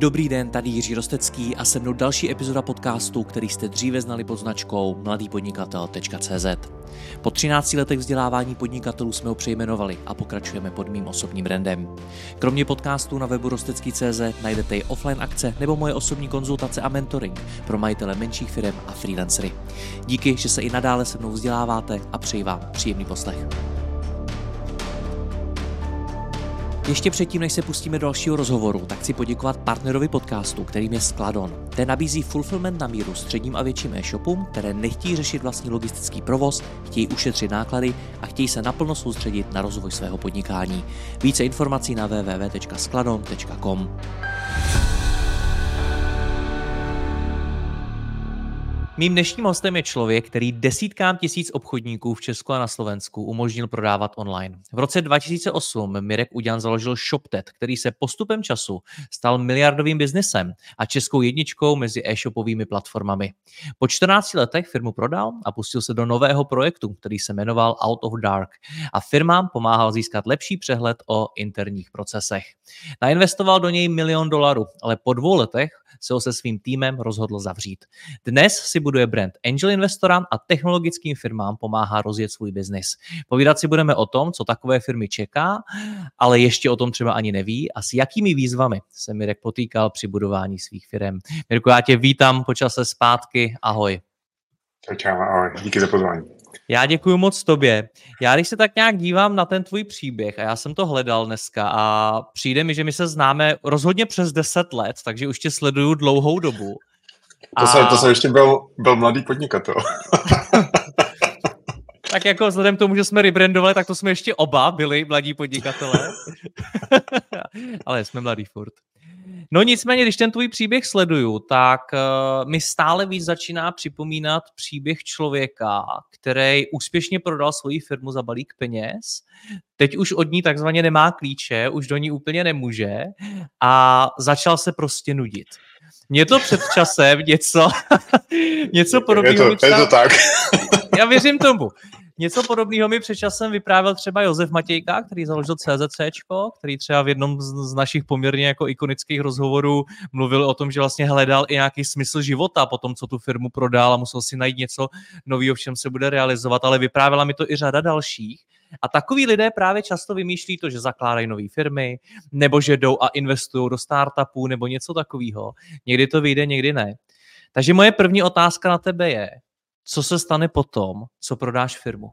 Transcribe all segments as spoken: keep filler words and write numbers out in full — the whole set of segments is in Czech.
Dobrý den, tady Jiří Rostecký a se mnou další epizoda podcastu, který jste dříve znali pod značkou mladý podnikatel tečka cé zet. Po třinácti letech vzdělávání podnikatelů jsme ho přejmenovali a pokračujeme pod mým osobním brandem. Kromě podcastů na webu rostecký tečka cé zet najdete i offline akce nebo moje osobní konzultace a mentoring pro majitele menších firem a freelancery. Díky, že se i nadále se mnou vzděláváte a přeji vám příjemný poslech. Ještě předtím, než se pustíme do dalšího rozhovoru, tak chci poděkovat partnerovi podcastu, kterým je Skladon. Ten nabízí fulfillment na míru středním a větším e-shopům, které nechtějí řešit vlastní logistický provoz, chtějí ušetřit náklady a chtějí se naplno soustředit na rozvoj svého podnikání. Více informací na w w w tečka skladon tečka com. Mým dnešním hostem je člověk, který desítkám tisíc obchodníků v Česku a na Slovensku umožnil prodávat online. V roce dva tisíce osm Mirek Uďan založil ShopTet, který se postupem času stal miliardovým biznesem a českou jedničkou mezi e-shopovými platformami. Po čtrnácti letech firmu prodal a pustil se do nového projektu, který se jmenoval Out of Dark a firmám pomáhal získat lepší přehled o interních procesech. Nainvestoval do něj milion dolarů, ale po dvou letech se ho se svým týmem rozhodl zavřít. Dnes si buduje brand angel investora a technologickým firmám pomáhá rozjet svůj biznis. Povídat si budeme o tom, co takové firmy čeká, ale ještě o tom třeba ani neví a s jakými výzvami se Mirek potýkal při budování svých firem. Mirku, já tě vítám po čase zpátky. Ahoj. Čau, ahoj. Díky za pozvání. Já děkuji moc tobě. Já když se tak nějak dívám na ten tvůj příběh a já jsem to hledal dneska a přijde mi, že my se známe rozhodně přes deset let, takže už tě sleduju dlouhou dobu. To, a... jsem, to jsem ještě byl, byl mladý podnikatel. Tak jako vzhledem k tomu, že jsme rebrandovali, tak to jsme ještě oba byli mladí podnikatelé. Ale jsme mladí furt. No nicméně, když ten tvůj příběh sleduju, tak uh, mi stále víc začíná připomínat příběh člověka, který úspěšně prodal svoji firmu za balík peněz, teď už od ní takzvaně nemá klíče, už do ní úplně nemůže a začal se prostě nudit. Mně to před časem něco, něco podobného... Je to, je to tak. Já věřím tomu. Něco podobného mi před časem vyprávěl třeba Josef Matějka, který založil CZCčko, který třeba v jednom z našich poměrně jako ikonických rozhovorů mluvil o tom, že vlastně hledal i nějaký smysl života po tom, co tu firmu prodal a musel si najít něco nového, v čem se bude realizovat, ale vyprávěla mi to i řada dalších. A takový lidé právě často vymýšlí to, že zakládají nové firmy, nebo že jdou a investují do startupů, nebo něco takového. Někdy to vyjde, někdy ne. Takže moje první otázka na tebe je, co se stane potom, co prodáš firmu?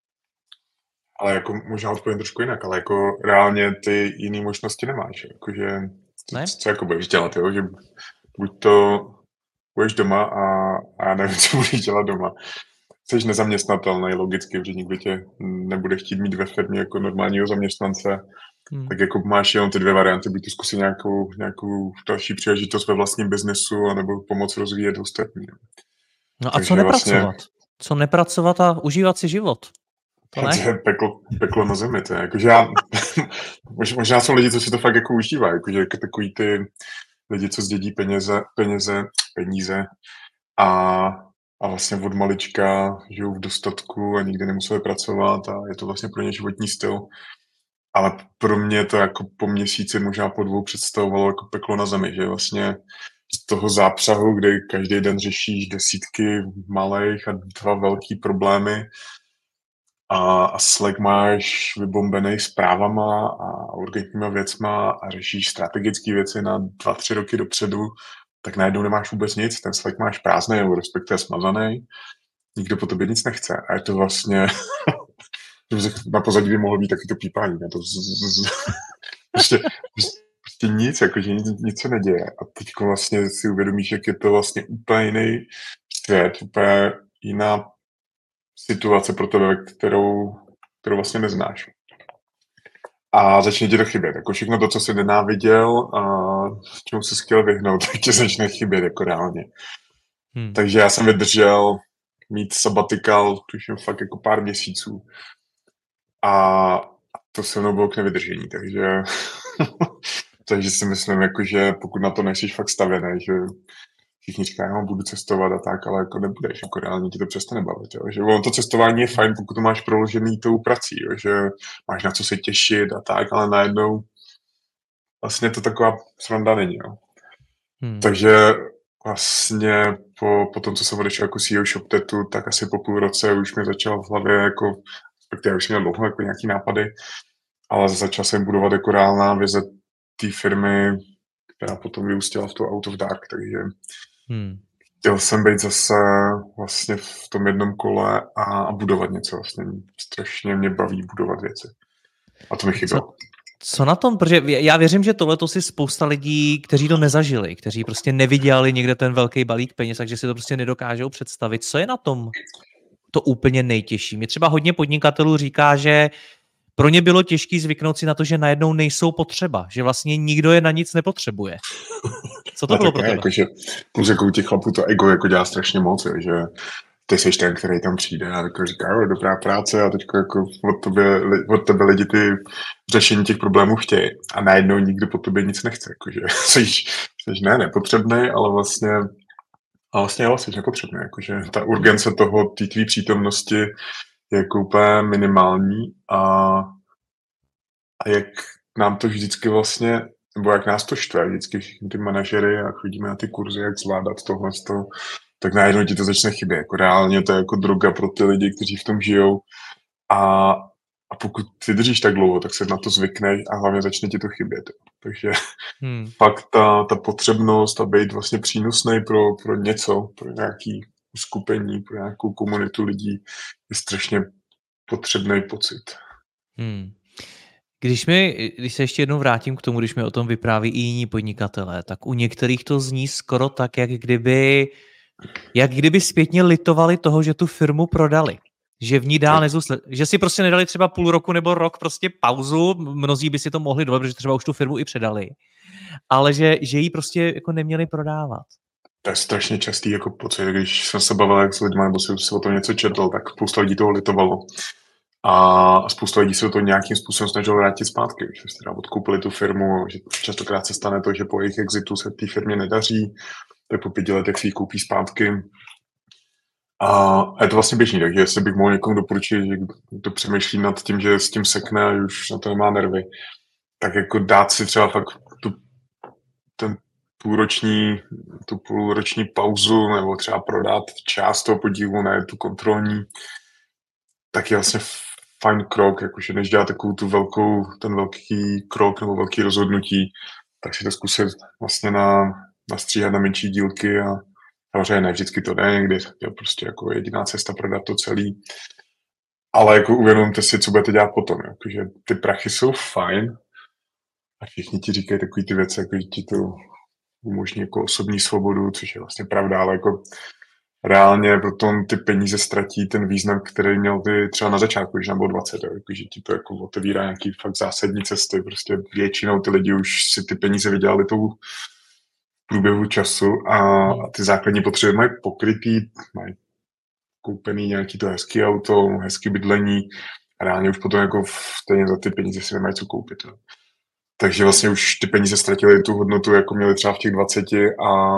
Ale jako možná odpovím trošku jinak, ale jako reálně ty jiné možnosti nemáš. Jakože, ne? Co, co jako budeš dělat, jo? Že buď to budeš doma a, a nevím, co budeš dělat doma. Jsi nezaměstnatelný logicky, protože nikdo tě nebude chtít mít ve firmě jako normálního zaměstnance. Hmm. Tak jako máš jenom ty dvě varianty, buď to zkusit nějakou, nějakou další příležitost ve vlastním biznesu, anebo pomoct rozvíjet ostatní. No a takže co nepracovat? Vlastně... Co nepracovat a užívat si život? To ne? To je peklo, peklo na zemi. To je jako, že já, možná jsou lidi, co si to fakt jako užívají. Jakože jako takový ty lidi, co zdědí peněze, peněze, peníze a, a vlastně od malička žijou v dostatku a nikdy nemuseli pracovat a je to vlastně pro ně životní styl. Ale pro mě to jako po měsíci, možná po dvou představovalo jako peklo na zemi, že vlastně z toho zápřahu, kdy každý den řešíš desítky malých a dva velký problémy a, a Slack máš vybombený zprávama a urgentníma věcma a řešíš strategické věci na dva, tři roky dopředu, tak najednou nemáš vůbec nic, ten Slack máš prázdný nebo respektive smazaný, nikdo po tobě nic nechce a je to vlastně, na pozadí by mohlo být taky to pípání, ne? To z, z, z, prostě, prostě nic, jakože nic, nic se neděje a teď vlastně si uvědomíš, jak je to vlastně úplně jiný svět, úplně jiná situace pro tebe, kterou, kterou vlastně neznáš. A začne ti to chybět. Jako všechno to, co jsi nenáviděl a čemu jsi chtěl vyhnout, tak ti začne chybět jako reálně. Hmm. Takže já jsem vydržel mít sabbatical, tuším fakt jako pár měsíců. A to se mnou bylo k nevydržení, takže, takže si myslím, jako, že pokud na to nejsi fakt stavěný, že všichni říkají, no, budu cestovat a tak, ale jako nebudeš, jako reálně ti to přestane bavit, jo? Že ono to cestování je fajn, pokud to máš proložený tou prací, jo? Že máš na co se těšit a tak, ale najednou vlastně to taková sranda není, jo? Hmm. Takže vlastně po, po tom, co jsem odešel jako C E O ShopTetu, tak asi po půl roce už mi začal v hlavě jako, respektive už měl dlouho jako nějaký nápady, ale začal jsem budovat jako reálná vize té firmy, která potom vyústila v to Out of Dark, takže Hmm. chtěl jsem být zase vlastně v tom jednom kole a, a budovat něco vlastně. Strašně mě baví budovat věci. A to mi chybělo. Co, co na tom? Protože já věřím, že tohle to si spousta lidí, kteří to nezažili, kteří prostě neviděli někde ten velký balík peněz, takže si to prostě nedokážou představit. Co je na tom to úplně nejtěžší? Mě třeba hodně podnikatelů říká, že pro ně bylo těžké zvyknout si na to, že najednou nejsou potřeba, že vlastně nikdo je na nic nepotřebuje. Co to no, bylo pro tebe? Jako, že, plus jako u těch chlapů to ego jako dělá strašně moc, že ty jsi ten, který tam přijde a jako říká, dobrá práce a teď jako od tebe, od tebe lidi ty řešení těch problémů chtějí a najednou nikdo po tobě nic nechce. Jakože jsi, jsi ne nepotřebný, ale vlastně a vlastně jo, jsi nepotřebný. Jakože ta urgence toho, té tvý přítomnosti je jako úplně minimální a, a jak nám to vždycky vlastně, nebo jak nás to štve, vždycky všichni ty manažery a chodíme na ty kurzy, jak zvládat tohle, to, tak najednou ti to začne chybět. Jako reálně to je jako droga pro ty lidi, kteří v tom žijou a, a pokud vydržíš tak dlouho, tak se na to zvykneš a hlavně začne ti to chybět. Takže hmm. fakt ta, ta potřebnost a být vlastně přínosný pro, pro něco, pro nějaký uskupení, pro nějakou komunitu lidí je strašně potřebný pocit. Hmm. Když, mi, když se ještě jednou vrátím k tomu, když mi o tom vypráví i jiní podnikatelé, tak u některých to zní skoro tak, jak kdyby, jak kdyby zpětně litovali toho, že tu firmu prodali. Že v ní dál nezůstali. Že si prostě nedali třeba půl roku nebo rok prostě pauzu, mnozí by si to mohli dovolit, protože třeba už tu firmu i předali, ale že, že ji prostě jako neměli prodávat. To je strašně častý jako pocit, když jsem se bavil jak s lidmi, nebo si, si o tom něco četl, tak spousta lidí toho litovalo. A spousta lidí se to nějakým způsobem snažilo vrátit zpátky, že si teda odkoupili tu firmu, že častokrát se stane to, že po jejich exitu se té firmě nedaří, tak po pěti letech si ji koupí zpátky. A je to vlastně běžný, takže jestli bych mohl někomu doporučit, že kdo přemýšlí nad tím, že s tím sekne a už na to nemá nervy, tak jako dát si třeba fakt tu, ten půlroční, tu půlroční pauzu nebo třeba prodat část toho podílu, ne tu kontrolní, tak je vlastně fajn krok, jakože než dělat takovou tu velkou, ten velký krok nebo velký rozhodnutí, tak si to zkusit vlastně na, nastříhat na menší dílky a samozřejmě ne vždycky to jde, někdy je prostě jako jediná cesta prodat to celý. Ale jako uvědomte si, co budete dělat potom, jakože ty prachy jsou fajn a všichni ti říkají takový ty věci, jako že ti to umožní jako osobní svobodu, což je vlastně pravda, ale jako reálně potom ty peníze ztratí ten význam, který měl ty třeba na začátku, když nám bylo dvacet, jako, že ti to jako otevírá nějaký fakt zásadní cesty, prostě většinou ty lidi už si ty peníze vydělali tou průběhu času a, a ty základní potřeby mají pokrytý, mají koupený nějaký to hezký auto, hezký bydlení a reálně už potom jako stejně za ty peníze si nemají co koupit. No. Takže vlastně už ty peníze ztratily tu hodnotu, jako měly třeba v těch dvaceti a,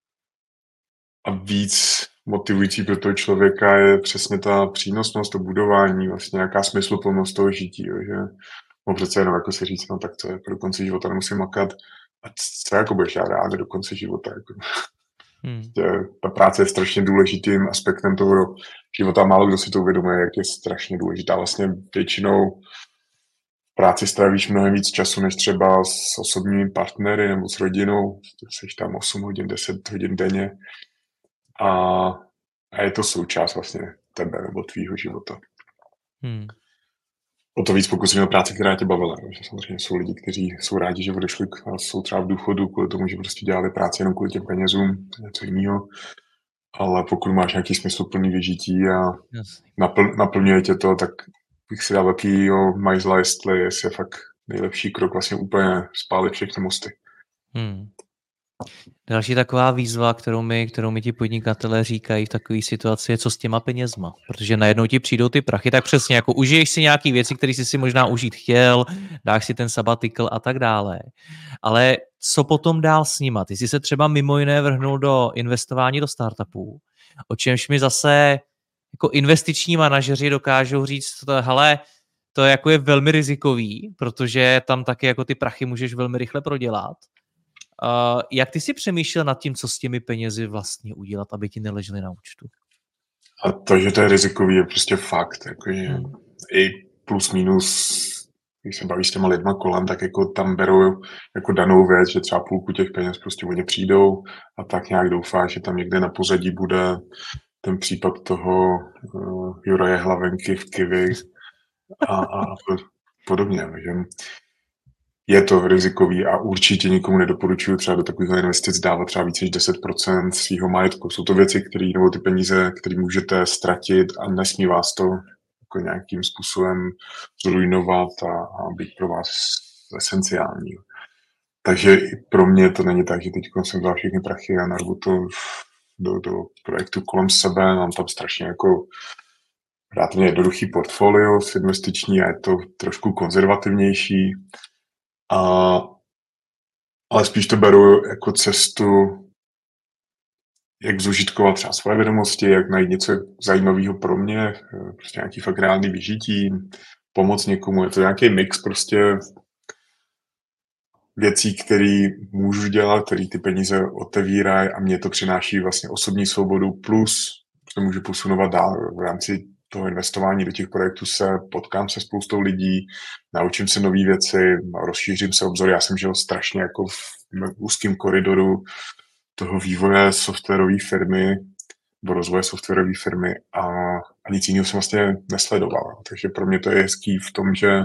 a víc motivující pro toho člověka je přesně ta přínosnost, to budování, vlastně nějaká smysluplnost toho žití, jo, že no přece jenom jako si říct, no tak co je, do konce života nemusím makat a co jako budeš dělat reálně do konce života. Jako. Hmm. Ta práce je strašně důležitým aspektem toho života, málo kdo si to uvědomuje, jak je strašně důležitá. Vlastně většinou v práci strávíš mnohem víc času, než třeba s osobními partnery nebo s rodinou, jsi tam osm hodin, deset hodin denně a, a je to součást vlastně tebe nebo tvýho života. Hmm. O to víc, pokud jsi měl práci, která tě bavila. Že samozřejmě jsou lidi, kteří jsou rádi, že odešli a jsou třeba v důchodu kvůli tomu, že prostě dělali práci jenom kvůli těm penězům, něco jiného. Ale pokud máš nějaký smysluplný vyžití a napl- naplňuje tě to, tak bych si dal velkýho majzla, jestli je fakt nejlepší krok vlastně úplně spálit všechny mosty. Hmm. Další taková výzva, kterou mi, kterou mi ti podnikatelé říkají v takové situaci, je co s těma penězma. Protože najednou ti přijdou ty prachy, tak přesně jako užiješ si nějaký věci, které jsi si možná užít chtěl, dáš si ten sabbatical a tak dále. Ale co potom dál s nima? Ty jsi se třeba mimo jiné vrhnul do investování do startupů, o čemž mi zase jako investiční manažeři dokážou říct, to, hele, to jako je velmi rizikový, protože tam taky jako ty prachy můžeš velmi rychle prodělat. Uh, jak ty si přemýšlel nad tím, co s těmi penězi vlastně udělat, aby ti neležely na účtu? A to, že to je rizikový, je prostě fakt. Jakože Hmm. i plus minus, když se bavíš s těma lidma kolem, tak jako tam berou jako danou věc, že třeba půlku těch peněz prostě oni přijdou a tak nějak doufá, že tam někde na pozadí bude ten případ toho uh, Juraje Hlavenky v Kivi a, a podobně. Že je to rizikový a určitě nikomu nedoporučuju třeba do takových investic dávat třeba více než deset procent svého majetku. Jsou to věci, které nebo ty peníze, které můžete ztratit a nesmí vás to jako nějakým způsobem zrujnovat a, a být pro vás esenciální. Takže i pro mě to není tak, že teď jsem dal všechny prachy a narvu to do, do projektu kolem sebe. Mám tam strašně jako relativně jednoduchý portfolio investiční a je to trošku konzervativnější. A, ale spíš to beru jako cestu, jak zužitkovat třeba svoje vědomosti, jak najít něco zajímavého pro mě, prostě nějaký fakt reálný vyžití, pomoct někomu. Je to nějaký mix prostě věcí, které můžu dělat, které ty peníze otevírají a mě to přináší vlastně osobní svobodu, plus se můžu posunovat dál v rámci toho investování do těch projektů se potkám se spoustou lidí, naučím se nové věci, rozšířím se obzory. Já jsem žil strašně jako v úzkém koridoru toho vývoje softwarové firmy, nebo rozvoje softwarové firmy a, a nic jiného jsem vlastně nesledoval. Takže pro mě to je hezký v tom, že,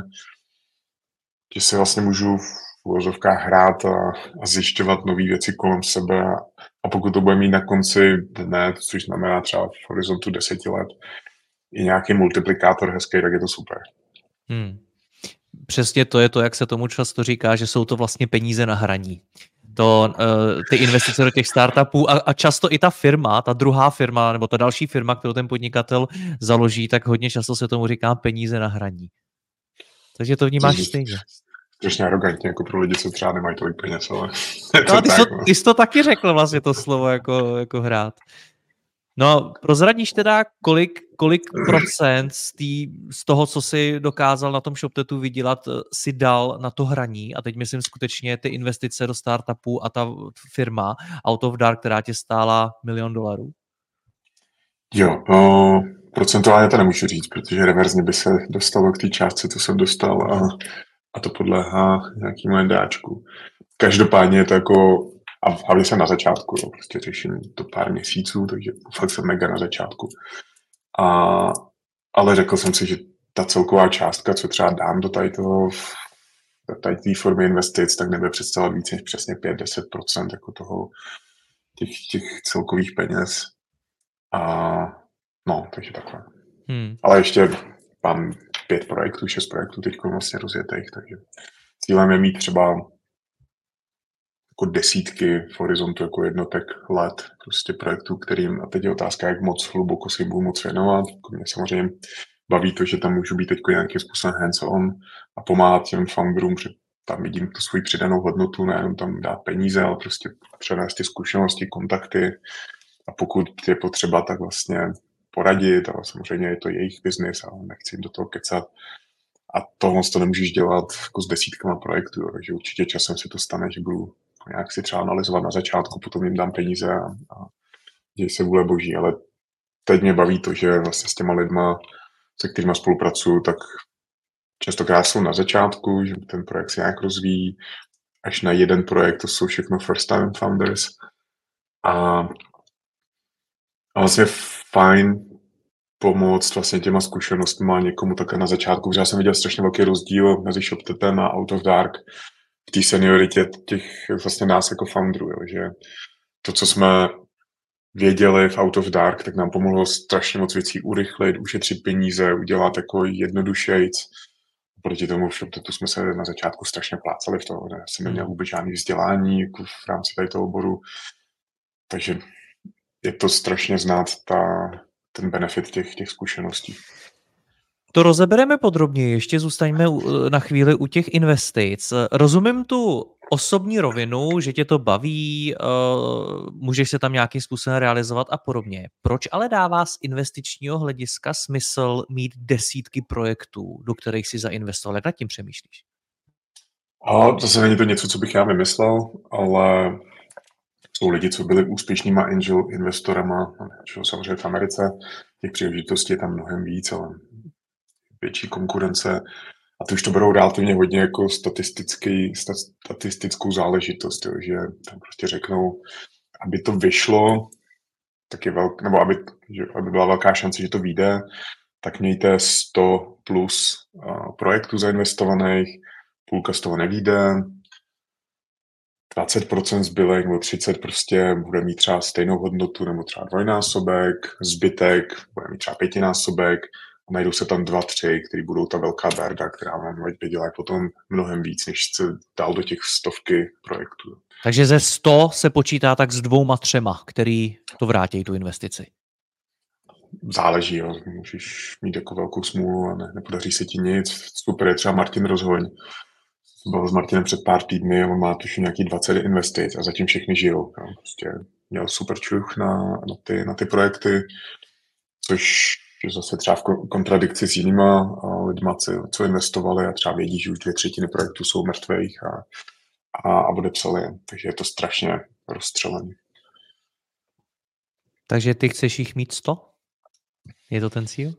že se vlastně můžu v uvozovkách hrát a, a zjišťovat nové věci kolem sebe a, a pokud to bude mít na konci dne, což znamená třeba v horizontu deseti let, i nějaký multiplikátor hezký, tak je to super. Hmm. Přesně to je to, jak se tomu často říká, že jsou to vlastně peníze na hraní. To, uh, ty investice do těch startupů a, a často i ta firma, ta druhá firma, nebo ta další firma, kterou ten podnikatel založí, tak hodně často se tomu říká peníze na hraní. Takže to vnímáš Což stejně. Strašně arrogantně, jako pro lidi, co třeba nemají tolik peněz, ale no a ty, tak, jsi, no. ty jsi to taky řekl vlastně to slovo jako, jako hrát. No, prozradíš teda, kolik, kolik procent z, tý, z toho, co si dokázal na tom ShopTetu vydělat, si dal na to hraní a teď myslím skutečně ty investice do startupů a ta firma Out of Dark, která tě stála milion dolarů? Jo, no, procentuálně to nemůžu říct, protože reverzně by se dostalo k té částce, co jsem dostal a, a to podléhá nějakému NDAčku. Každopádně je to jako, a hlavně jsem na začátku, jo, prostě řeším to pár měsíců, takže fakt jsem mega na začátku. A, ale řekl jsem si, že ta celková částka, co třeba dám do tady toho, tady té formy investic, tak nebude představovat více než přesně pět až deset procent jako toho, těch, těch celkových peněz. A no, takže takhle. Hmm. Ale ještě mám pět projektů, šest projektů teď vlastně rozjetých, takže cílem je mít třeba jako desítky v horizontu jako jednotek let prostě projektů, kterým, a teď je otázka, jak moc hluboko si budu moc věnovat. Mě samozřejmě baví to, že tam můžu být teď nějakým způsobem hands-on a pomáhat těm founderům, že tam vidím tu svoji přidanou hodnotu, nejenom tam dát peníze, ale prostě přenést ty zkušenosti, kontakty a pokud je potřeba, tak vlastně poradit, ale samozřejmě je to jejich biznis a nechci jim do toho kecat. A tohle to nemůžeš dělat jako s desítkama projektů, takže určitě časem se to stane, že budu nějak si třeba analyzovat na začátku, potom jim dám peníze a, a děj se vůle boží, ale teď mě baví to, že vlastně s těma lidma, se kterýma spolupracuju, tak častokrát jsou na začátku, že ten projekt se nějak rozvíjí, až na jeden projekt, to jsou všechno first time founders a, a vlastně fajn pomoct vlastně těma zkušenostmi někomu takhle na začátku, protože já jsem viděl strašně velký rozdíl mezi ShopTetem a Out of Dark v té senioritě těch vlastně nás jako founderů, jo, že to, co jsme věděli v Out of Dark, tak nám pomohlo strašně moc věcí urychlit, ušetřit peníze, udělat jako jednodušejc. Proti tomu v ShopTetu jsme se na začátku strašně plácali v toho, já jsem neměl vůbec žádný vzdělání jako v rámci tady toho oboru, takže je to strašně znát ta, ten benefit těch, těch zkušeností. To rozebereme podrobněji, ještě zůstaňme na chvíli u těch investic. Rozumím tu osobní rovinu, že tě to baví, můžeš se tam nějakým způsobem realizovat a podobně. Proč ale dává z investičního hlediska smysl mít desítky projektů, do kterých si zainvestoval? Jak nad tím přemýšlíš? A zase není to něco, co bych já vymyslel, ale jsou lidi, co byli úspěšnýma angel investorama, že samozřejmě v Americe, těch příležitostí je tam mnohem víc, ale větší konkurence. A ty už to berou relativně hodně jako statistický, statistickou záležitost, jo, že tam prostě řeknou, aby to vyšlo, tak je velk, nebo aby, že, aby byla velká šance, že to vyjde, tak mějte sto plus uh, projektů zainvestovaných, půlka z toho nevyjde, dvacet procent zbylek nebo třicet prostě bude mít třeba stejnou hodnotu nebo třeba dvojnásobek, zbytek bude mít třeba pětinásobek a najdou se tam dva, tři, který budou ta velká berda, která vám vydělá potom mnohem víc, než se dál do těch stovky projektů. Takže ze sto se počítá tak s dvouma, třema, který to vrátí tu investici. Záleží, jo. Můžeš mít jako velkou smůlu a ne, nepodaří se ti nic. Super je třeba Martin Rozhoň. Byl s Martinem před pár týdny a on má tuším nějaký dvacet investic a zatím všechny žijou. Jo. Prostě měl super čuch na, na, ty, na ty projekty, což je zase třeba v kontradikci s jinýma lidma, co investovali a třeba vědí, že už dvě třetiny projektů jsou mrtvých a, a, a odepsali je. Takže je to strašně rozstřelený. Takže ty chceš jich mít sto? Je to ten cíl?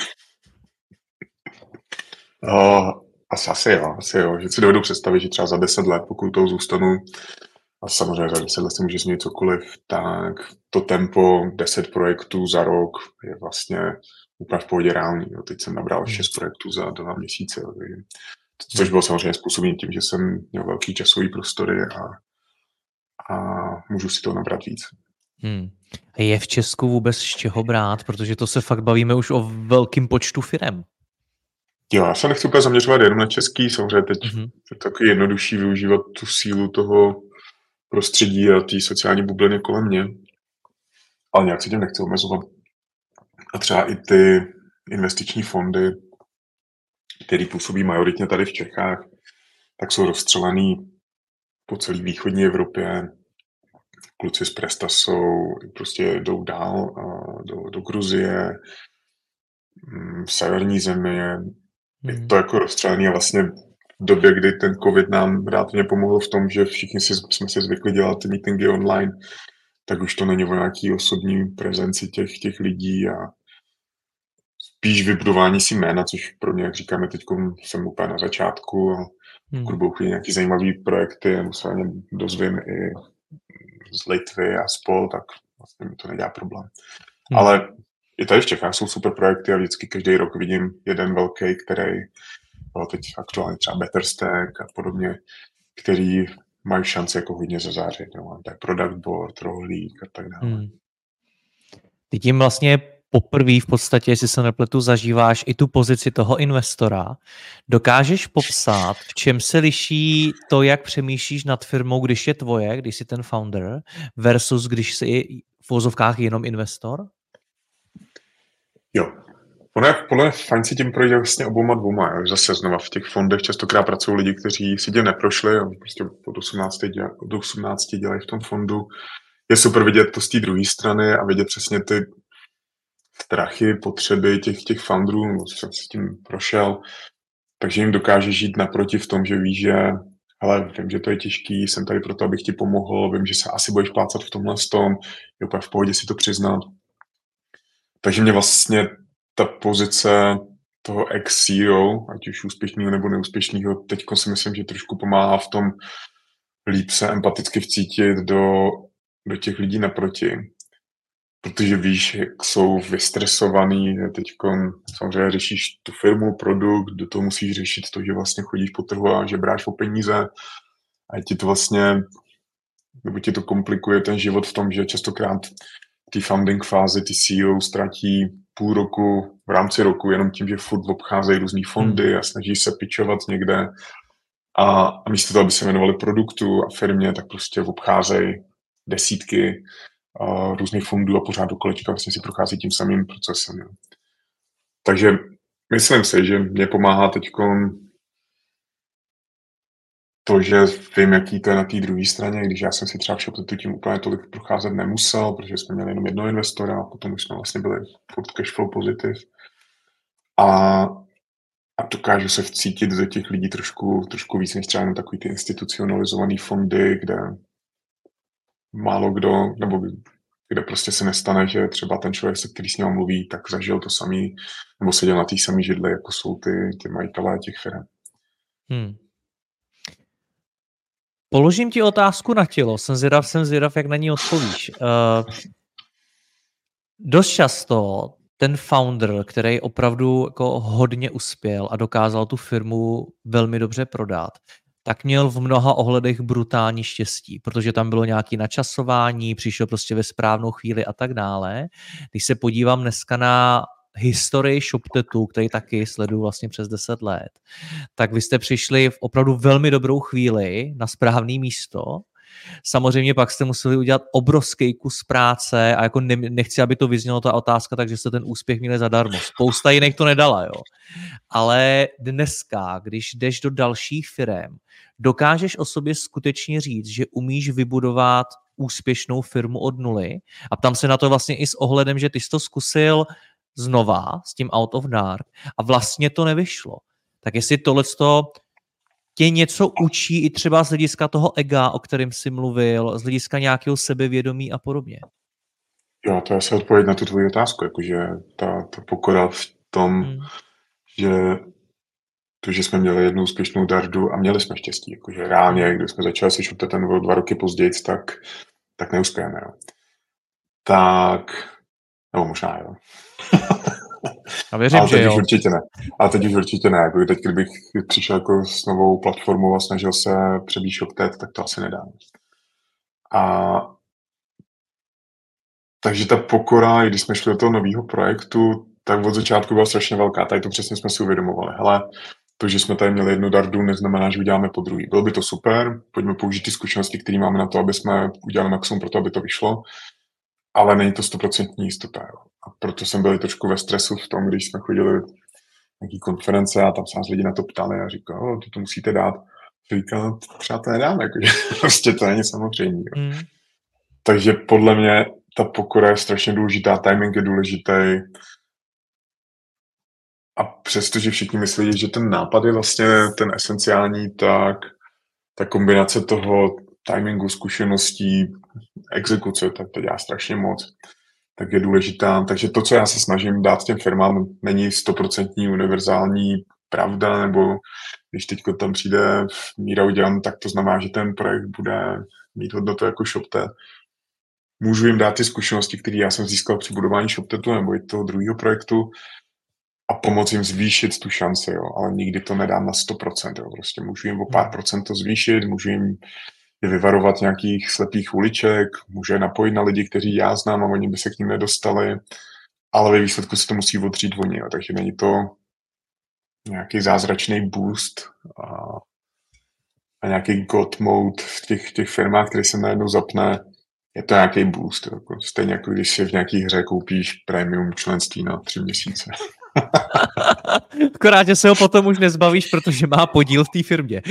No, asi, asi jo, asi jo. Že si dovedu představit, že třeba za deset let, pokud toho zůstanu, a samozřejmě za deset let se může změnit cokoliv, tak to tempo deset projektů za rok je vlastně úplně v pohodě reálný. Jo. Teď jsem nabral šest projektů za dva měsíce, jo. Což bylo samozřejmě způsobené tím, že jsem měl velký časový prostory a, a můžu si to nabrat víc. Hmm. Je v Česku vůbec z čeho brát, protože to se fakt bavíme už o velkým počtu firem. Jo, já se nechci úplně zaměřovat jenom na český, samozřejmě teď mm-hmm. je taky jednodušší využívat tu sílu toho prostředí a té sociální bubliny kolem mě, ale nějak se tím nechci omezovat. A třeba i ty investiční fondy, které působí majoritně tady v Čechách, tak jsou rozstřelený po celé východní Evropě. Kluci z Presta jsou, prostě jdou dál do, do Gruzie, v severní zemi. Je to jako rozstřelený a vlastně v době, kdy ten covid nám relativně pomohl v tom, že všichni si, jsme si zvykli dělat ty meetingy online, tak už to není o nějaký osobní prezenci těch, těch lidí a spíš vybudování si jména, což pro mě, jak říkáme, teď jsem úplně na začátku a pokud budou chvíli nějaký zajímavý projekty, nebo se ani dozvím i z Litvy a spol, tak vlastně mi to nedělá problém. Hmm. Ale i tady v Čechách jsou super projekty a vždycky každý rok vidím jeden velký, který no, teď aktuálně třeba Betterstack a podobně, který mají šanci jako hodně zazářit. No. To je Product Board, Rohlík a tak dále. Hmm. Ty tím vlastně poprvé v podstatě, jestli se nepletu, zažíváš i tu pozici toho investora. Dokážeš popsat, v čem se liší to, jak přemýšlíš nad firmou, když je tvoje, když jsi ten founder, versus když jsi v vozovkách jenom investor? Jo. Ono je podle mě fajn si tím projít vlastně obouma dvouma. Jo. Zase znova v těch fondech častokrát pracují lidi, kteří si tím neprošli a prostě od osmnácti, děla, od osmnácti dělají v tom fondu. Je super vidět to z té druhé strany a vidět přesně ty strachy, potřeby těch, těch founderů, jsem si tím prošel, takže jim dokáže žít naproti v tom, že ví, že hele, vím, že to je těžký, jsem tady proto, abych ti pomohl, vím, že se asi budeš plácat v tomhle s tom, je úplně v pohodě si to přiznat. Takže mě vlastně ta pozice toho ex-C E O, ať už úspěšného nebo neúspěšného, teďko si myslím, že trošku pomáhá v tom líp se empaticky vcítit do, do těch lidí naproti. Protože víš, jak jsou vystresovaný, teď samozřejmě řešíš tu firmu, produkt, do toho musíš řešit to, že vlastně chodíš po trhu a že bráš o peníze a ti to vlastně, nebo ti to komplikuje ten život v tom, že častokrát ty funding fázi, ty C E O ztratí půl roku v rámci roku jenom tím, že furt obcházejí různý fondy a snaží se pitchovat někde a, a místo toho, aby se věnovali produktu a firmě, tak prostě obcházejí desítky Uh, různých fondů a pořád do kolečka vlastně si prochází tím samým procesem. Jo. Takže myslím si, že mě pomáhá teď to, že vím, jaký to je na té druhé straně, když já jsem si třeba všel tím úplně tolik procházet nemusel, protože jsme měli jenom jednoho investora a potom už jsme vlastně byli furt cashflow pozitiv. A, a dokážu se vcítit do těch lidí trošku, trošku víc než třeba jenom takový ty institucionalizovaný fondy, kde málo kdo, nebo kde prostě se nestane, že třeba ten člověk, se který s ním mluví, tak zažil to samý, nebo seděl na té samé židli, jako jsou ty, ty majitelé těch firm. Hmm. Položím ti otázku na tělo. Jsem zvědav, jsem zvědav, jak na ní odpovíš. Uh, dost často ten founder, který opravdu jako hodně uspěl a dokázal tu firmu velmi dobře prodat, tak měl v mnoha ohledech brutální štěstí, protože tam bylo nějaké načasování, přišel prostě ve správnou chvíli a tak dále. Když se podívám dneska na historii ShopTetu, který taky sleduju vlastně přes deset let, tak vy jste přišli v opravdu velmi dobrou chvíli na správné místo. Samozřejmě pak jste museli udělat obrovský kus práce a jako ne, nechci, aby to vyznělo ta otázka, takže jste ten úspěch měli zadarmo. Spousta jiných to nedala, jo. Ale dneska, když jdeš do dalších firem, dokážeš o sobě skutečně říct, že umíš vybudovat úspěšnou firmu od nuly a ptám se na to vlastně i s ohledem, že ty jsi to zkusil znova s tím Out of Dark a vlastně to nevyšlo. Tak jestli tohleto tě něco učí i třeba z hlediska toho ega, o kterém jsi mluvil, z hlediska nějakého sebevědomí a podobně. Jo, to je asi odpověď na tu tvoji otázku, jakože ta, ta pokora v tom, hmm. že to, že jsme měli jednu úspěšnou dardu a měli jsme štěstí, jakože reálně, když jsme začali se šuptat ten o dva roky později, tak, tak neuspějeme, jo. Tak, nebo možná, jo. A věřím, ale teď že už jo. určitě ne. Ale teď už určitě ne. Jako teď, kdybych přišel jako s novou platformou a snažil se přebít ShopTet, tak to asi nedám. A takže ta pokora, když jsme šli do toho nového projektu, tak od začátku byla strašně velká. Tady to přesně jsme si uvědomovali. Hele, to, že jsme tady měli jednu dardu, neznamená, že uděláme po druhý. Bylo by to super, pojďme použít ty zkušenosti, které máme na to, aby jsme udělali maximum pro to, aby to vyšlo, ale není to stoprocentní jistota. Jo. A proto jsem byl trošku ve stresu v tom, když jsme chodili na nějaký konference a tam se nás lidi na to ptali a říkali, to, to musíte dát. Říkal, třeba to nedáme, jako, prostě to není samozřejmě. Mm. Takže podle mě ta pokora je strašně důležitá, timing je důležitý. A přestože všichni myslí, že ten nápad je vlastně ten esenciální, tak ta kombinace toho timingu, zkušeností, exekuce, tak to dělá strašně moc. Tak je důležitá. Takže to, co já se snažím dát těm firmám, není stoprocentní univerzální pravda, nebo když teď tam přijde Míra udělám, tak to znamená, že ten projekt bude mít hodnotu jako ShopTet. Můžu jim dát ty zkušenosti, které já jsem získal při budování ShopTetu nebo i toho druhého projektu a pomoct jim zvýšit tu šanci, jo. Ale nikdy to nedám na sto procent. Jo. Prostě můžu jim o pár procent to zvýšit, můžu jim je vyvarovat nějakých slepých uliček, můžu je napojit na lidi, kteří já znám a oni by se k ním nedostali, ale ve výsledku se to musí odřít oni, jo. Takže není to nějaký zázračný boost a, a nějaký god mode v těch, těch firmách, který se najednou zapne. Je to nějaký boost. Jako stejně jako když si v nějaký hře koupíš premium členství na tři měsíce. Akorát, že se ho potom už nezbavíš, protože má podíl v té firmě.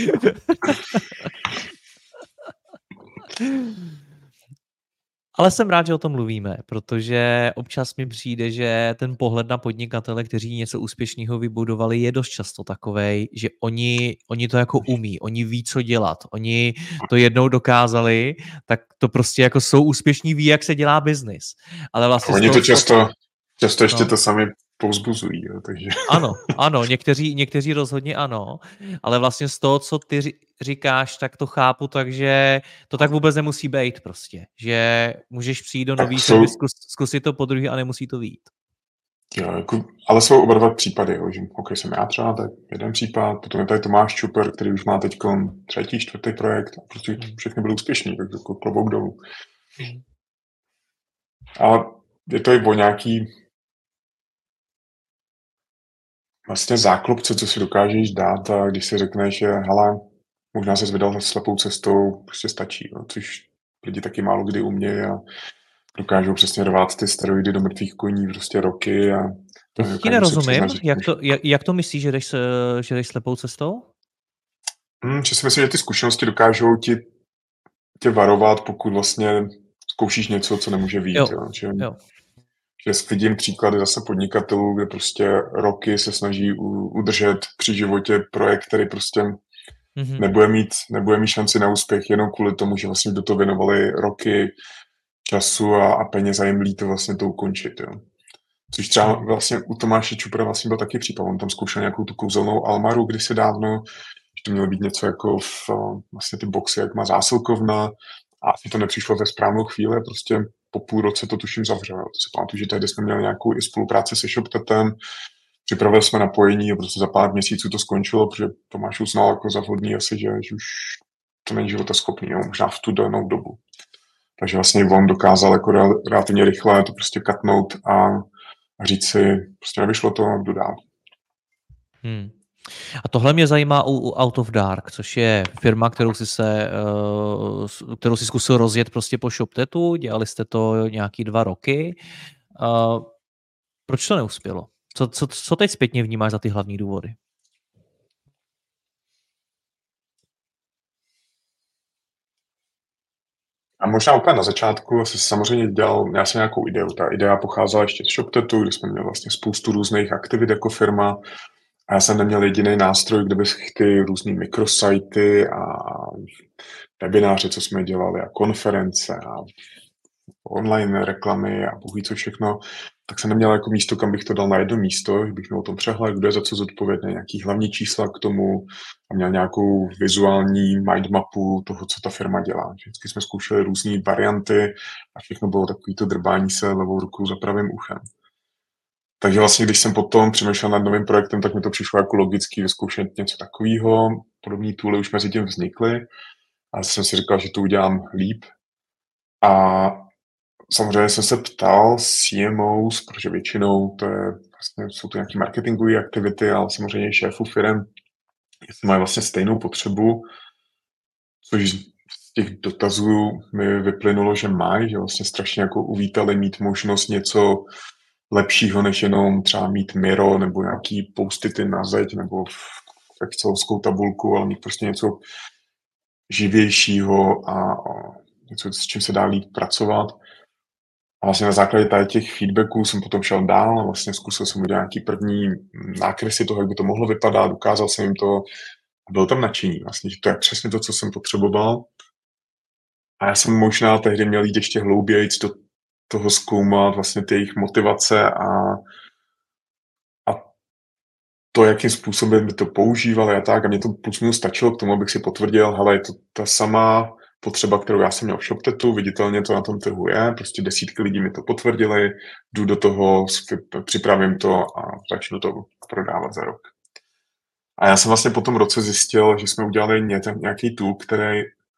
Ale jsem rád, že o tom mluvíme, protože občas mi přijde, že ten pohled na podnikatele, kteří něco úspěšného vybudovali, je dost často takovej, že oni, oni to jako umí, oni ví, co dělat, oni to jednou dokázali, tak to prostě jako jsou úspěšní, ví, jak se dělá biznis. Ale vlastně oni to často, často ještě no. to sami povzbuzují. Jo, takže. Ano, ano, někteří, někteří rozhodně ano, ale vlastně z toho, co ty říkáš, tak to chápu, takže to tak vůbec nemusí být prostě, že můžeš přijít do nový firmy, jsou... zkus, zkusit to podruhé a nemusí to vyjít. Jo, jako, ale jsou oba dva případy, jo, že ok, jsem já třeba, tak jeden případ, potom je tady Tomáš Čuper, který už má teď třetí, čtvrtý projekt a prostě všechny byly úspěšní, tak jako klobouk dolů. Hmm. Ale je to i o nějaký vlastně záklopce, co si dokážeš dát a když si řekneš, že hele, možná se vydal slepou cestou, prostě stačí, no, což lidi taky málo kdy umějí a dokážou přesně rvát ty steroidy do mrtvých koní prostě roky. A to ti nerozumím, jak to, jak, jak to myslíš, že jdeš, že jdeš slepou cestou? Hmm, že si myslím, že ty zkušenosti dokážou ti tě varovat, pokud vlastně zkoušíš něco, co nemůže vyjít. Jo, jo. Že, jo. Že vidím příklady zase podnikatelů, kde prostě roky se snaží u, udržet při životě projekt, který prostě mm-hmm. nebude mít, nebude mít šanci na úspěch jenom kvůli tomu, že vlastně do toho věnovali roky času a, a peněz a jim líto vlastně to ukončit. Jo. Což třeba vlastně u Tomáše Čupra vlastně byl taky případ. On tam zkoušel nějakou tu kouzelnou Almaru kdysi dávno, že to mělo být něco jako v vlastně ty boxy, jak má zásilkovna, a asi to nepřišlo ve správnou chvíli, prostě po půl roce to tuším zavřel. To si pamatuju, že tehdy jsme měli nějakou i spolupráci se ShopTetem, připravili jsme napojení a prostě za pár měsíců to skončilo, protože Tomáš uznal jako za vhodný asi, že, že už to není životaschopný, jo, možná v tu danou dobu. Takže vlastně on dokázal jako relativně rychle to prostě katnout a, a říct si, prostě nevyšlo to, jdu dál. Hmm. A tohle mě zajímá u, u Out of Dark, což je firma, kterou si, se, uh, kterou si zkusil rozjet prostě po ShopTetu, dělali jste to nějaký dva roky. Uh, proč to neuspělo? Co, co, co teď zpětně vnímáš za ty hlavní důvody? A možná úplně na začátku jsem samozřejmě dělal, já jsem nějakou ideu. Ta idea pocházela ještě z ShopTetu, kde jsme měli vlastně spoustu různých aktivit jako firma. A já jsem neměl jediný nástroj, kde bych ty různý mikrosajty a webináře, co jsme dělali, a konference a online reklamy a bohu co všechno, tak jsem neměl jako místo, kam bych to dal na jedno místo, že bych měl o tom přehled, kdo je za co zodpovědný, nějaký hlavní čísla k tomu a měl nějakou vizuální mindmapu toho, co ta firma dělá. Vždycky jsme zkoušeli různé varianty a všechno bylo takový to drbání se levou rukou za pravým uchem. Takže vlastně, když jsem potom přemýšlel nad novým projektem, tak mi to přišlo jako logicky vyzkoušet něco takového. Podobné tooly už mezi tím vznikly a jsem si říkal, že to udělám líp. A samozřejmě jsem se ptal C M Os, protože většinou to je, vlastně jsou to nějaké marketingové aktivity, ale samozřejmě šéfů firem, jestli mají vlastně stejnou potřebu, což z těch dotazů mi vyplynulo, že mají, že vlastně strašně jako uvítali mít možnost něco lepšího, než jenom třeba mít Miro nebo nějaký post-ity na zeď nebo excelovskou tabulku, ale mít prostě něco živějšího a, a něco, s čím se dá líp pracovat. A vlastně na základě tady těch feedbacků jsem potom šel dál a vlastně zkusil jsem udělat nějaký první nákresy toho, jak by to mohlo vypadat, ukázal jsem jim to a bylo tam nadšení vlastně, že to je přesně to, co jsem potřeboval. A já jsem možná tehdy měl jít ještě hlouběji do toho zkoumat vlastně ty jejich motivace a, a to, jakým způsobem by to používali a tak. A mě to plus minus stačilo k tomu, abych si potvrdil, hele, je to ta samá potřeba, kterou já jsem měl v ShopTetu, viditelně to na tom trhu je, prostě desítky lidí mi to potvrdili, jdu do toho, připravím to a začnu to prodávat za rok. A já jsem vlastně po tom roce zjistil, že jsme udělali nějaký tool, který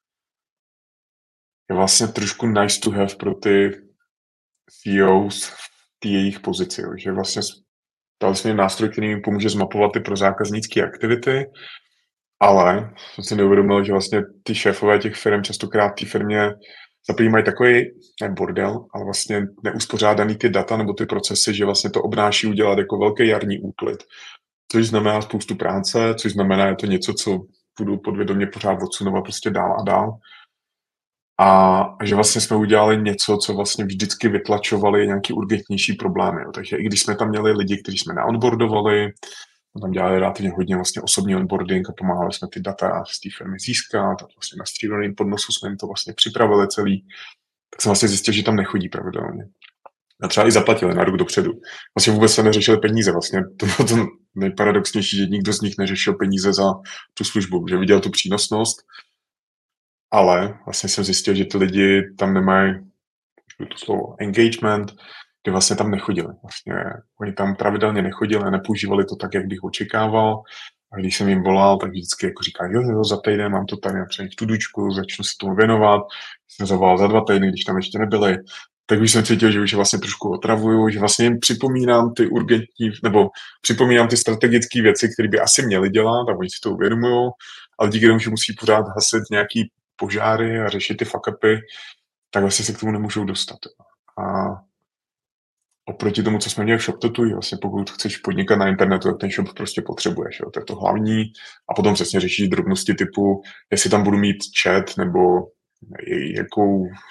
je vlastně trošku nice to have pro ty C E Os v té jejich pozici, že vlastně dali jsme nástroj, který jim pomůže zmapovat ty pro zákaznické aktivity, ale jsem si neuvědomil, že vlastně ty šéfové těch firm častokrát té firmě zaprýmají takový, ne bordel, ale vlastně neuspořádaný ty data nebo ty procesy, že vlastně to obnáší udělat jako velký jarní úklid, což znamená spoustu práce, což znamená, je to něco, co budu podvědomě pořád odsunovat prostě dál a dál. A že vlastně jsme udělali něco, co vlastně vždycky vytlačovali nějaký urgentnější problémy. Jo. Takže i když jsme tam měli lidi, kteří jsme naonboardovali, tam dělali relativně hodně vlastně osobní onboarding a pomáhali jsme ty data z té firmy získat a vlastně na střídaném podnosu jsme jim to vlastně připravili celý, tak jsem vlastně zjistil, že tam nechodí pravidelně. A třeba i zaplatili na rok dopředu. Vlastně vůbec se neřešili peníze. Vlastně to bylo to nejparadoxnější, že nikdo z nich neřešil peníze za tu službu, že viděl tu přínosnost, ale vlastně jsem zjistil, že ty lidi tam nemají to slovo engagement, kde vlastně tam nechodili. Vlastně oni tam pravidelně nechodili a nepoužívali to tak, jak bych očekával. A když jsem jim volal, tak vždycky jako říkali, jo, jo, za týden mám to tady například v tudučku, začnu se tomu věnovat. Jsem zavolal za dva týdny, když tam ještě nebyli. Tak už jsem cítil, že už je vlastně trošku otravuju, že vlastně jim připomínám ty urgentní, nebo připomínám ty strategické věci, které by asi měli dělat a oni si to uvědomují, ale díky tomu, že musí pořád hasit nějaký požáry a řešit ty fuck-upy, tak vlastně se k tomu nemůžou dostat. A oproti tomu, co jsme měli v ShopTetu, vlastně pokud chceš podnikat na internetu, tak ten shop prostě potřebuješ. Jo? To je to hlavní. A potom přesně řešíš drobnosti typu, jestli tam budu mít chat, nebo jakou,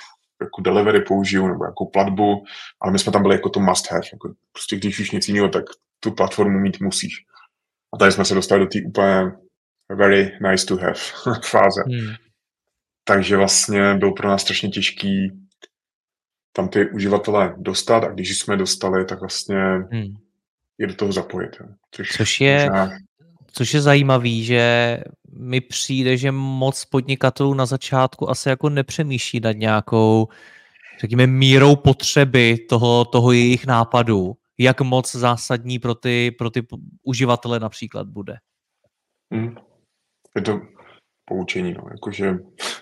jako delivery použiju nebo jako platbu, ale my jsme tam byli jako to must have. Jako prostě když už nic jiného, tak tu platformu mít musíš. A tady jsme se dostali do té úplně very nice to have fáze. Hmm. Takže vlastně byl pro nás strašně těžký tam ty uživatele dostat a když jsme dostali, tak vlastně hmm. je do toho zapojit. Což, což je... Možná... Což je zajímavý, že mi přijde, že moc podnikatelů na začátku asi jako nepřemýšlí nad nějakou, řekněme, mírou potřeby toho, toho jejich nápadu. Jak moc zásadní pro ty, pro ty uživatele například bude. Hmm. Je to poučení, no. Jakože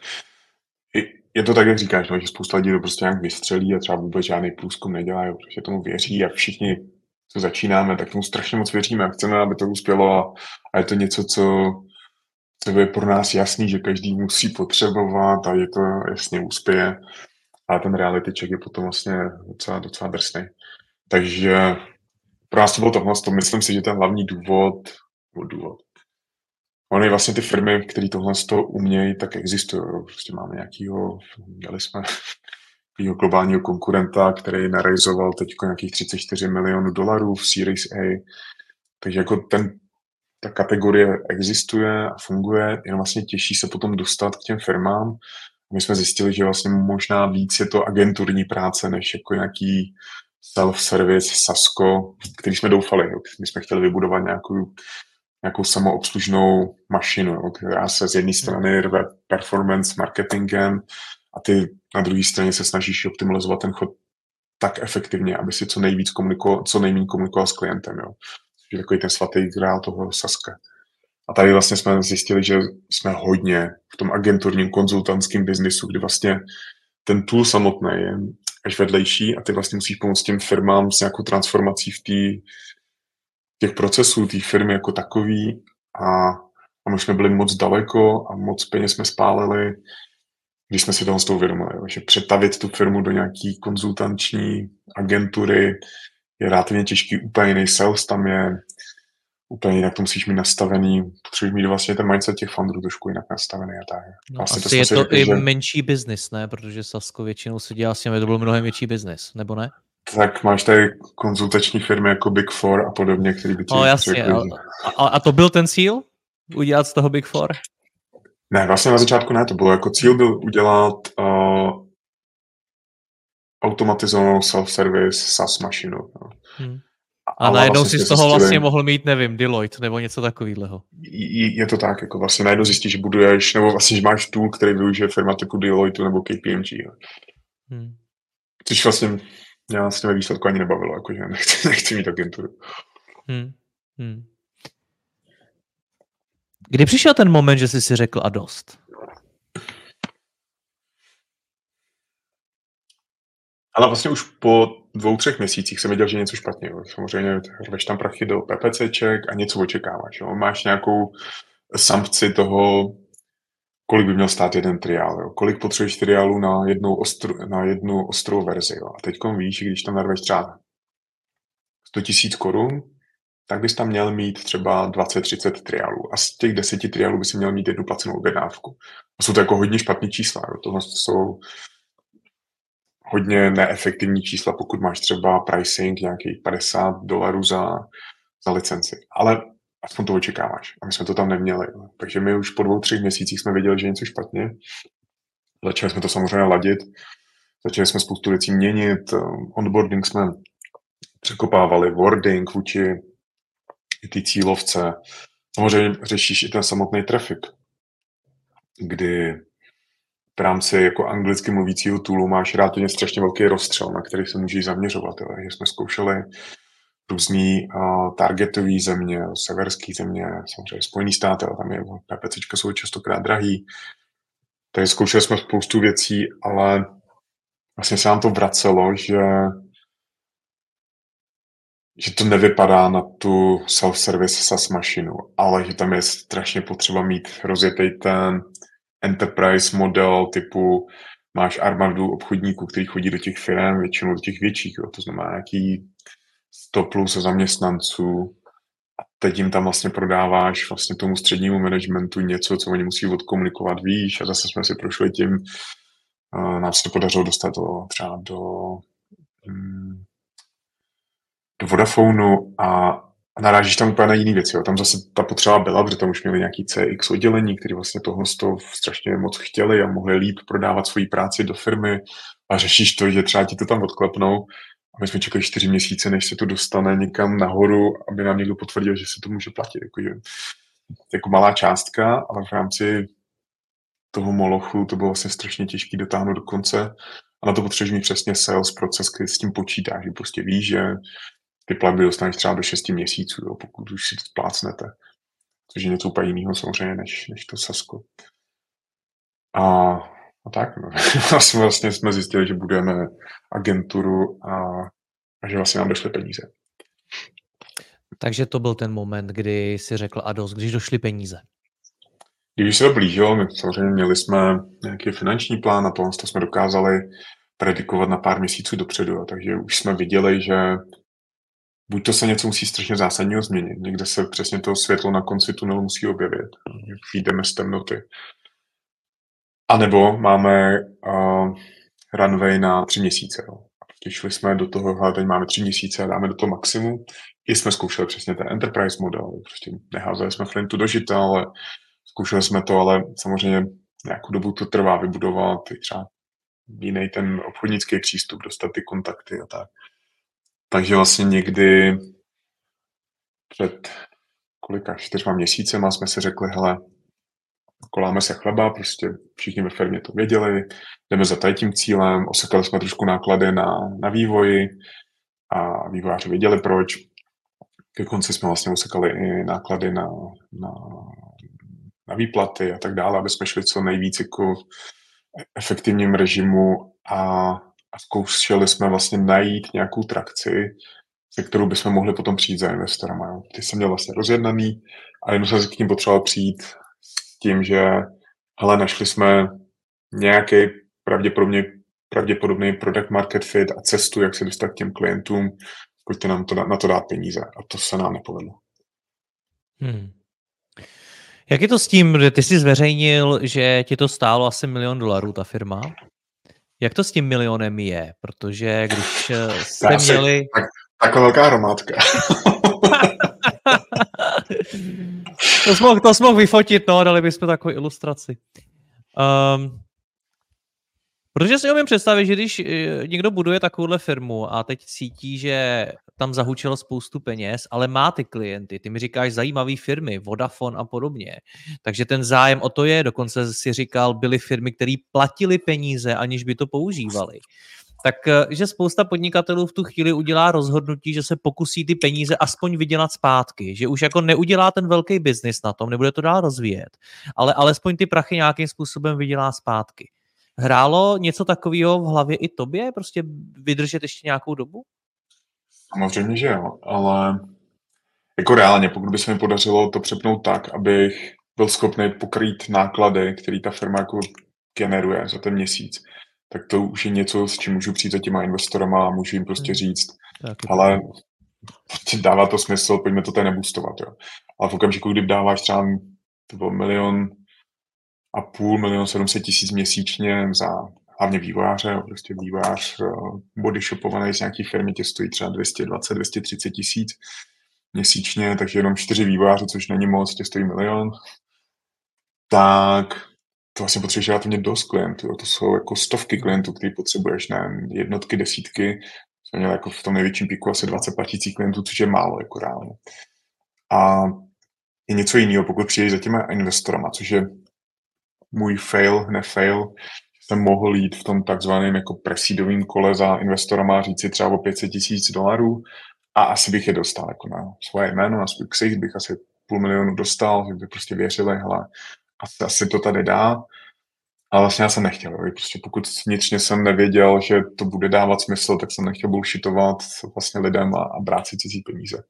je to tak, jak říkáš, no, že spousta lidí to prostě nějak vystřelí a třeba vůbec žádný průzkum nedělají, protože tomu věří a všichni, co začínáme, tak tomu strašně moc věříme a chceme, aby to uspělo a, a je to něco, co, co je pro nás jasný, že každý musí potřebovat a je to jasně úspěje, ale ten reality check je potom vlastně docela, docela drsný. Takže pro nás to bylo tohle, to myslím si, že ten hlavní důvod, důvod. Ono je vlastně ty firmy, které tohle z toho umějí, tak existují. Prostě máme nějakýho, měli jsme nějakýho globálního konkurenta, který narealizoval teď nějakých třicet čtyři milionů dolarů v Series A. Takže jako ten, ta kategorie existuje a funguje, jenom vlastně těžší se potom dostat k těm firmám. My jsme zjistili, že vlastně možná víc je to agenturní práce, než jako nějaký self-service, Sasko, který jsme doufali. My jsme chtěli vybudovat nějakou nějakou samoobslužnou mašinu, jo, která se z jedné strany rve performance marketingem a ty na druhé straně se snažíš optimalizovat ten chod tak efektivně, aby si co nejvíc komunikoval, co nejméně komunikoval s klientem. Jo. Je takový ten svatý grál toho Saska. A tady vlastně jsme zjistili, že jsme hodně v tom agenturním konzultantském biznisu, kdy vlastně ten tool samotný je až vedlejší a ty vlastně musíš pomoct těm firmám s nějakou transformací v té těch procesů, té firmy jako takový a, a my jsme byli moc daleko a moc peněz jsme spálili, když jsme si toho z toho uvědomili, že přetavit tu firmu do nějaký konzultanční agentury je relativně těžký, úplně jiný sales tam je, úplně jinak to musíš mít nastavený, potřebuješ mít vlastně ten mindset těch founderů trošku jinak nastavený a tak. Vlastně no, asi to je to řekli, i že... menší biznis, ne? Protože Sasko většinou se dělá s tím, aby to byl mnohem větší biznis, nebo ne? Tak máš tady konzultační firmy jako Big Four a podobně, který by ti no, jasně. Řekli, a, a to byl ten cíl? Udělat z toho Big Four? Ne, vlastně na začátku ne, to bylo jako cíl byl udělat uh, automatizovanou self-service SaaS mašinu. No. Hmm. A najednou vlastně si z toho zjistili, vlastně mohl mít, nevím, Deloitte nebo něco takového. Je to tak, jako vlastně najednou zjistíš, že buduješ, nebo vlastně, že máš tool, který využije firma typu Deloitte nebo K P M G. Hmm. Což vlastně mě vlastně ve výsledku ani nebavilo, jakože nechci, nechci mít agenturu. Hmm. Hmm. Kdy přišel ten moment, že jsi si řekl a dost? Ale vlastně už po dvou, třech měsících jsem viděl, že něco špatně. Jo. Samozřejmě rveš tam prachy do PPCček a něco očekáváš. Jo. Máš nějakou sankci toho, kolik by měl stát jeden triál, jo. Kolik potřebuješ triálů na jednu, ostru, na jednu ostrou verzi. Jo. A teď víš, když tam narveš třeba sto tisíc korun, tak bys tam měl mít třeba dvacet třicet triálů. A z těch deseti triálů bys měl mít jednu placenou objednávku. A jsou to jako hodně špatný čísla. Jo. Tohle jsou hodně neefektivní čísla, pokud máš třeba pricing nějakých padesát dolarů za, za licenci. Ale aspoň to očekáváš. A my jsme to tam neměli. Takže my už po dvou, třech měsících jsme věděli, že je něco špatně. Začali jsme to samozřejmě ladit. Začali jsme spoustu věcí měnit. Onboarding jsme překopávali, wording vůči ty cílovce. Samozřejmě řešíš i ten samotný traffic, kdy v rámci jako anglicky mluvícího toolu máš relativně strašně velký rozstřel, na který se můžeš zaměřovat. Takže jsme zkoušeli různý uh, targetové země, severské země, samozřejmě Spojené státy, ale tam je PPCčka jsou častokrát drahý. Takže zkoušeli jsme spoustu věcí, ale vlastně se nám to vracelo, že, že to nevypadá na tu self-service SaaS mašinu, ale že tam je strašně potřeba mít rozjetý ten enterprise model typu máš armádu obchodníků, který chodí do těch firm, většinou do těch větších, jo. To znamená nějaký sto plus zaměstnanců a teď jim tam vlastně prodáváš vlastně tomu střednímu managementu něco, co oni musí odkomunikovat výš a zase jsme si prošli tím uh, nám se to podařilo dostat do, třeba do, um, do Vodafonu a narážíš tam úplně na jiný věci. Jo. Tam zase ta potřeba byla, protože tam už měli nějaký C X oddělení, který vlastně tohle z toho strašně moc chtěli a mohli líp prodávat svoji práci do firmy a řešíš to, že třeba ti to tam odklepnou. A my jsme čekali čtyři měsíce, než se to dostane někam nahoru, aby nám někdo potvrdil, že se to může platit. Jako, že, jako malá částka, ale v rámci toho molochu to bylo vlastně strašně těžké dotáhnout do konce. A na to potřebuješ mít přesně sales proces, který s tím počítá, že prostě víš, že ty platby dostaneš třeba do šesti měsíců, jo, pokud už si to splácnete. Což je něco úplně jiného samozřejmě, než, než to Sasko. A, a tak, no. vlastně, vlastně jsme zjistili, že budeme agenturu a, a že vlastně nám došly peníze. Takže to byl ten moment, kdy si řekl a dost, když došly peníze. Když se to blížilo, my samozřejmě měli jsme nějaký finanční plán a to, to jsme dokázali predikovat na pár měsíců dopředu, jo. Takže už jsme viděli, že buď to se něco musí strašně zásadního změnit, někde se přesně to světlo na konci tunelu musí objevit, vyjdeme z temnoty. A nebo máme uh, runway na tři měsíce. Jo. Když šli jsme do toho, hele, teď máme tři měsíce a dáme do toho maximum. I jsme zkoušeli přesně ten enterprise model, prostě neházeli jsme flintu do žita, ale zkoušeli jsme to, ale samozřejmě nějakou dobu to trvá vybudovat, třeba jiný ten obchodnický přístup, dostat ty kontakty a tak. Takže vlastně někdy před kolika čtyřma měsícema jsme si řekli, hele, koláme se chleba, prostě všichni ve firmě to věděli, jdeme za tady tím cílem, osekali jsme trošku náklady na, na vývoji a vývojáři věděli proč. Ke konci jsme vlastně osekali i náklady na, na, na výplaty a tak dále, aby jsme šli co nejvíc jako efektivním režimu a, a zkoušeli jsme vlastně najít nějakou trakci, se kterou bychom mohli potom přijít za investorama. Ty jsem měl vlastně rozjednaný a jenom jsem si k ním potřeboval přijít s tím, že hele, našli jsme nějaký pravděpodobně, pravděpodobný product market fit a cestu, jak se dostat k těm klientům, pojďte nám to, na to dát peníze. A to se nám nepovedlo. Hmm. Jak je to s tím, že ty jsi zveřejnil, že ti to stálo asi milion dolarů, ta firma? Jak to s tím milionem je? Protože když jste asi, měli... Tak, taková velká hromádka. to jsi mohl, to jsi mohl vyfotit, no, dali bychom takovou ilustraci. Um, protože si umím představit, že když někdo buduje takovouhle firmu a teď cítí, že tam zahučelo spoustu peněz, ale má ty klienty, ty mi říkáš zajímavý firmy, Vodafone a podobně, takže ten zájem o to je, dokonce si říkal, byly firmy, které platily peníze, aniž by to používali. Tak, že spousta podnikatelů v tu chvíli udělá rozhodnutí, že se pokusí ty peníze aspoň vydělat zpátky, že už jako neudělá ten velký biznis na tom, nebude to dál rozvíjet, ale alespoň ty prachy nějakým způsobem vydělá zpátky. Hrálo něco takového v hlavě i tobě? Prostě vydržet ještě nějakou dobu? Samozřejmě, že jo, ale jako reálně, pokud by se mi podařilo to přepnout tak, abych byl schopný pokrýt náklady, které ta firma jako generuje za ten měsíc, tak to už je něco, s čím můžu přijít za těma investorama a můžu jim prostě říct, hmm. ale dává to smysl, pojďme to tady neboostovat, jo. Ale v okamžiku, kdy dáváš třeba to byl milion a půl, milion sedm set tisíc měsíčně za hlavně vývojáře, jo, prostě vývojář body shopovaný z nějaký firmy tě stojí třeba dvě stě dvacet, dvě stě třicet tisíc měsíčně, takže jenom čtyři vývojáře, což není moc, tě stojí milion, tak to vlastně potřebuješ relativně dost klientů. Jo. To jsou jako stovky klientů, který potřebuješ, ne jednotky, desítky. Jsme měli jako v tom největším píku asi dvacet platících klientů, což je málo jako reálně. A je něco jiného, pokud přijdeš za těma investorama, což je můj fail, ne fail, jsem mohl jít v tom takzvaném jako presídovým kole za investorama a říct si třeba o pět set tisíc dolarů a asi bych je dostal jako na svoje jméno, na svůj ksicht bych asi půl milionu dostal, že by prostě věřili, hele, asi, asi to tady dá, ale vlastně já jsem nechtěl. Jo. Prostě pokud vnitřně jsem nevěděl, že to bude dávat smysl, tak jsem nechtěl bullshitovat vlastně lidem a, a brát si cizí peníze.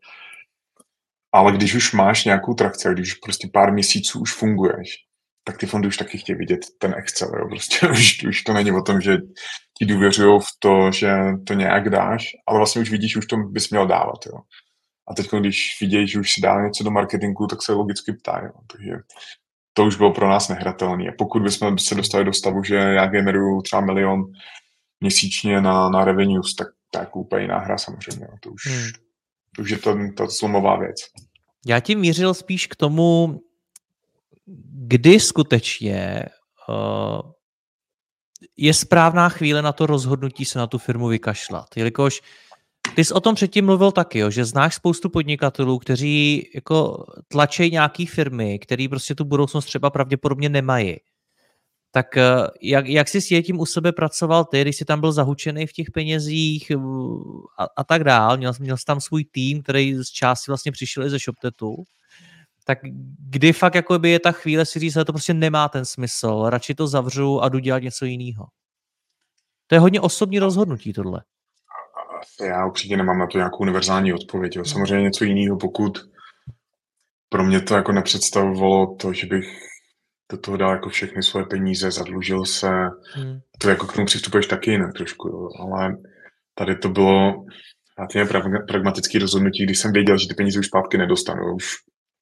Ale když už máš nějakou trakci, když už prostě pár měsíců už funguješ, tak ty fondy už taky chtějí vidět ten Excel. Jo. Prostě už, už to není o tom, že ti důvěřují v to, že to nějak dáš, ale vlastně už vidíš, že už to bys měl dávat. Jo. A teď, když vidíš, že už si dá něco do marketingu, tak se logicky ptají. Takže to už bylo pro nás nehratelné. A pokud bychom se dostali do stavu, že já generuju třeba milion měsíčně na, na revenues, tak to je jako úplně jiná hra samozřejmě. To už, Hmm. to už je ta, ta zlomová věc. Já tím mířil spíš k tomu, kdy skutečně uh, je správná chvíle na to rozhodnutí se na tu firmu vykašlat. Jelikož ty jsi o tom předtím mluvil taky, jo, že znáš spoustu podnikatelů, kteří jako tlačí nějaký firmy, který prostě tu budoucnost třeba pravděpodobně nemají. Tak jak, jak jsi s tím u sebe pracoval ty, když jsi tam byl zahučený v těch penězích a, a tak dál, měl, měl jsi tam svůj tým, který z části vlastně přišel i ze ShopTetu, tak kdy fakt jakoby je ta chvíle si říct, že to prostě nemá ten smysl, radši to zavřu a jdu dělat něco jiného. To je hodně osobní rozhodnutí tohle. Já určitě nemám na to nějakou univerzální odpověď. Jo. Samozřejmě něco jiného, pokud pro mě to jako nepředstavovalo to, že bych do toho dal jako všechny svoje peníze, zadlužil se. Hmm. To jako k tomu přistupuješ taky jinak trošku, jo. Ale tady to bylo relativně pragmatické rozhodnutí, když jsem věděl, že ty peníze už zpátky nedostanu. Už,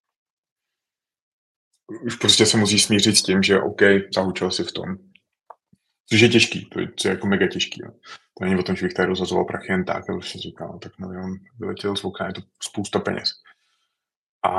už prostě se musí smířit s tím, že OK, zahučil si v tom. Což je těžký, to je, to je jako mega těžký. Jo. To není o tom, že bych tady rozhazoval prachy jen tak, ale si říkal, no, tak milion vyletěl z okna, je to spousta peněz. A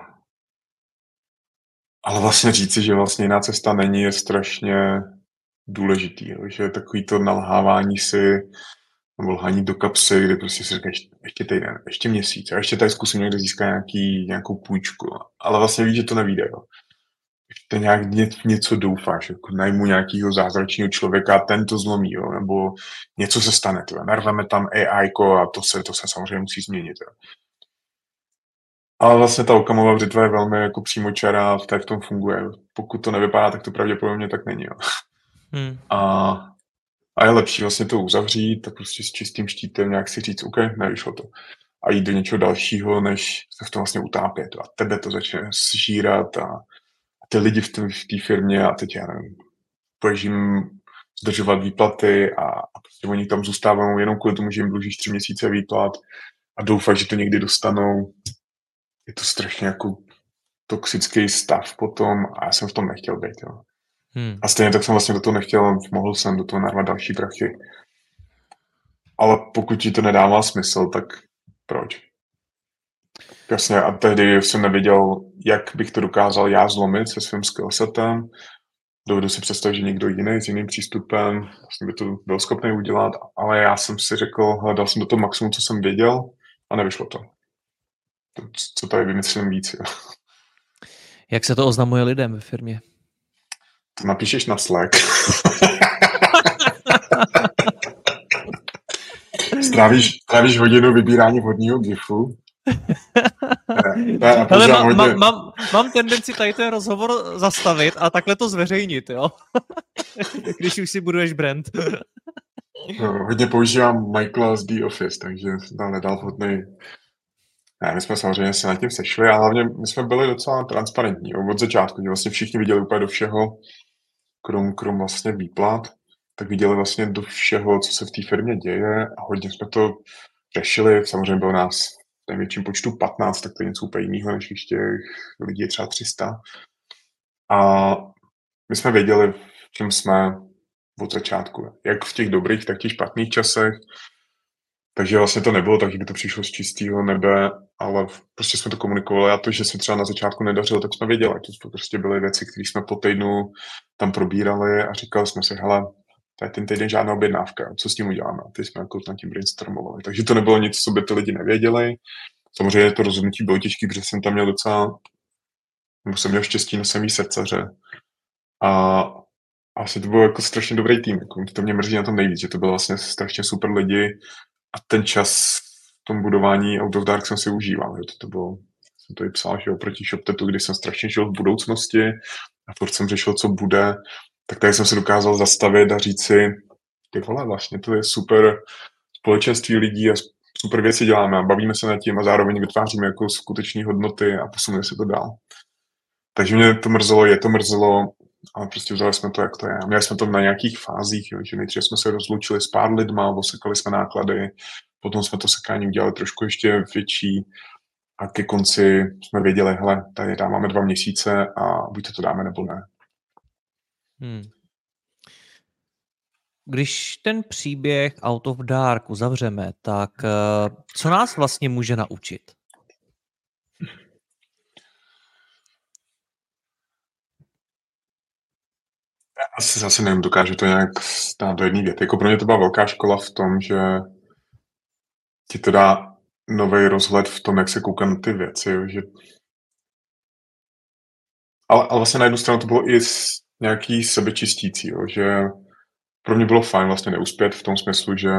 ale vlastně říci, že vlastně jiná cesta není, je strašně důležitý, jo. Že takový to nalhávání si nebo lhání do kapsy, kdy prostě si říkáš ještě týden, ještě měsíc, a ještě tady zkusím někde získat nějaký, nějakou půjčku, ale vlastně víš, že to nevíde. Jo. Ještě nějak ně, něco doufáš, jako najmu nějakého zázračného člověka a ten to zlomí, jo, nebo něco se stane, to, narveme tam A I ko a to se, to se samozřejmě musí změnit. Jo. Ale vlastně ta Okamová břitva je velmi jako přímočará a v tom funguje. Pokud to nevypadá, tak to pravděpodobně tak není. Jo. Hmm. A, a je lepší vlastně to uzavřít a prostě s čistým štítem nějak si říct, OK, nevyšlo to. A jít do něčeho dalšího, než se v tom vlastně utápět. A tebe to začne sžírat a, a ty lidi v té firmě a teď já nevím, budeš jim zdržovat výplaty a, a prostě oni tam zůstávají jenom kvůli tomu, že jim dlužíš tři měsíce výplat a doufají, že to někdy dostanou. Je to strašně jako toxický stav potom a já jsem v tom nechtěl být. Jo. Hmm. A stejně tak jsem vlastně do toho nechtěl, mohl jsem do toho narvat další prachy. Ale pokud ti to nedává smysl, tak proč? Jasně, a tehdy jsem nevěděl, jak bych to dokázal já zlomit se svým skillsetem. Dovedu si představit, že někdo jiný s jiným přístupem vlastně by to byl schopný udělat, ale já jsem si řekl, hledal jsem do toho maximum, co jsem věděl a nevyšlo to. Co tady vymyslím víc. Jo. Jak se to oznamuje lidem ve firmě? To napíšeš na Slack. Strávíš, strávíš hodinu vybírání vhodného gifu. Ne, ne, hele, má, hodně... mám, mám tendenci tady ten rozhovor zastavit a takhle to zveřejnit, jo? Když už si buduješ brand. No, hodně používám Michaela z The Office, takže jsem tam nedal vhodný. Ne, my jsme samozřejmě se nad tím sešli a hlavně my jsme byli docela transparentní jo, od začátku, že vlastně všichni viděli úplně do všeho, krom, krom vlastně výplat, tak viděli vlastně do všeho, co se v té firmě děje a hodně jsme to řešili. Samozřejmě bylo nás v největším počtu patnáct, tak to je něco úplně jiného, než když těch lidí je třeba tři sta. A my jsme věděli, v čem jsme od začátku, jak v těch dobrých, tak v těch špatných časech. Takže vlastně to nebylo tak, že by to přišlo z čistého nebe, ale prostě jsme to komunikovali a to, že se třeba na začátku nedařilo, tak jsme věděli. To prostě byly věci, které jsme po týdnu tam probírali a říkali jsme si, hele, to je ten týden žádná objednávka, co s tím uděláme? A ty jsme jako nad tím brainstormovali. Takže to nebylo nic, co by ty lidi nevěděli. Samozřejmě to rozhodnutí bylo těžké, protože jsem tam měl docela, nebo jsem měl štěstí na samý srdcaře. A asi to byl jako strašně dobrý tým. Jako, to mě mrzí na tom nejvíc, že to bylo vlastně strašně super lidi. A ten čas v tom budování Out of Dark jsem si užíval. Jo. To, to bylo, jsem to i psal, že oproti ShopTetu, kdy jsem strašně žil v budoucnosti a furt jsem řešil, co bude, tak tady jsem se dokázal zastavit a říct si, ty vole, vlastně to je super společenství lidí a super věci děláme a bavíme se nad tím a zároveň vytváříme jako skutečné hodnoty a posunuje se to dál. Takže mě to mrzelo, je to mrzelo, ale prostě vzali jsme to, jak to je. A měli jsme to na nějakých fázích, jo, že nejdřív jsme se rozloučili s pár lidma, osekali jsme náklady, potom jsme to sekání udělali trošku ještě větší a ke konci jsme věděli, hele, tady dáváme dva měsíce a buď to, to dáme, nebo ne. Hmm. Když ten příběh Out of Dark uzavřeme, tak uh, co nás vlastně může naučit? Asi zase nevím, dokážu to nějak dát do jedné věty. Jako pro mě to byla velká škola v tom, že ti to dá nový rozhled v tom, jak se koukám na ty věci. Že... Ale, ale vlastně na jednu stranu to bylo i nějaký sebečistící, jo, že pro mě bylo fajn vlastně neuspět v tom smyslu, že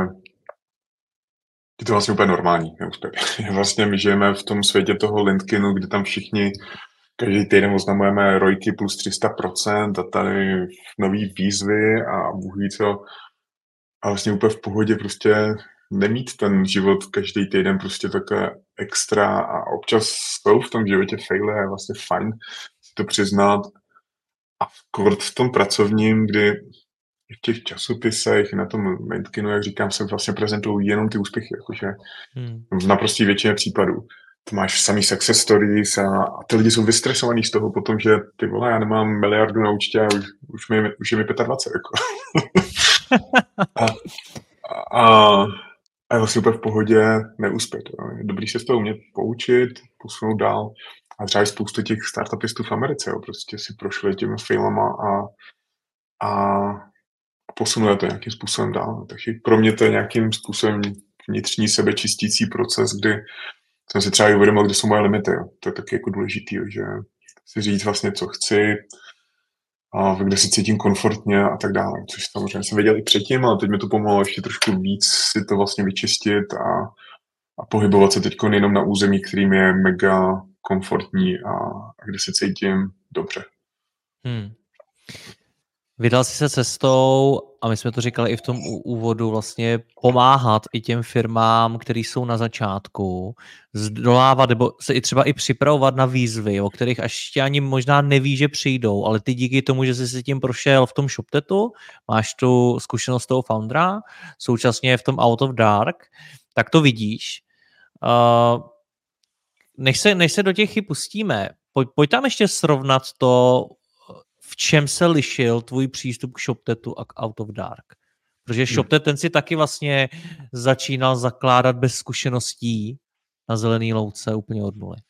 je to vlastně úplně normální neúspěch. Vlastně my žijeme v tom světě toho LinkedInu, kde tam všichni každý týden oznamujeme rojky plus tři sta procent a tady nový výzvy a bůh ví co. A vlastně úplně v pohodě prostě nemít ten život každý týden prostě takové extra a občas jsou v tom životě faily a je vlastně fajn si to přiznat. A v tom pracovním, kdy v těch časopisech, na tom LinkedInu, jak říkám, se vlastně prezentují jenom ty úspěchy, jakože hmm. v naprostý většině případů. To máš samý success stories a, a ty lidi jsou vystresovaní z toho potom, že ty vole, já nemám miliardu na účtě a už, už, mi, už je mi dvacet pět. Jako. a, a, a je vlastně úplně v pohodě neuspět. Jo. Je dobrý se z toho umět poučit, posunout dál. A třeba i spoustu těch startupistů v Americe, jo, prostě si prošli těmi filmama a, a posunuje to nějakým způsobem dál. Takže pro mě to je nějakým způsobem vnitřní sebečistící proces, kdy jsem si třeba i uvědomil, kde jsou moje limity. Jo. To je taky jako důležitý, jo, že si říct vlastně, co chci, a kde si cítím komfortně a tak dále. Což samozřejmě jsem věděl i předtím, ale teď mi to pomohlo ještě trošku víc si to vlastně vyčistit a, a pohybovat se teď jenom na území, kterým je mega komfortní a, a kde se cítím dobře. Hmm. Vydal jsi se cestou, a my jsme to říkali i v tom úvodu, vlastně pomáhat i těm firmám, které jsou na začátku, zdolávat nebo se i třeba i připravovat na výzvy, o kterých až ještě ani možná neví, že přijdou, ale ty díky tomu, že jsi si tím prošel v tom ShopTetu, máš tu zkušenost toho foundera, současně v tom Out of Dark, tak to vidíš. Uh, než, se, než se do těch chyb pustíme, pojď, pojď tam ještě srovnat to, v čem se lišil tvůj přístup k ShopTetu a k Out of Dark? Protože ShopTet ten si taky vlastně začínal zakládat bez zkušeností na zelený louce úplně od nuly.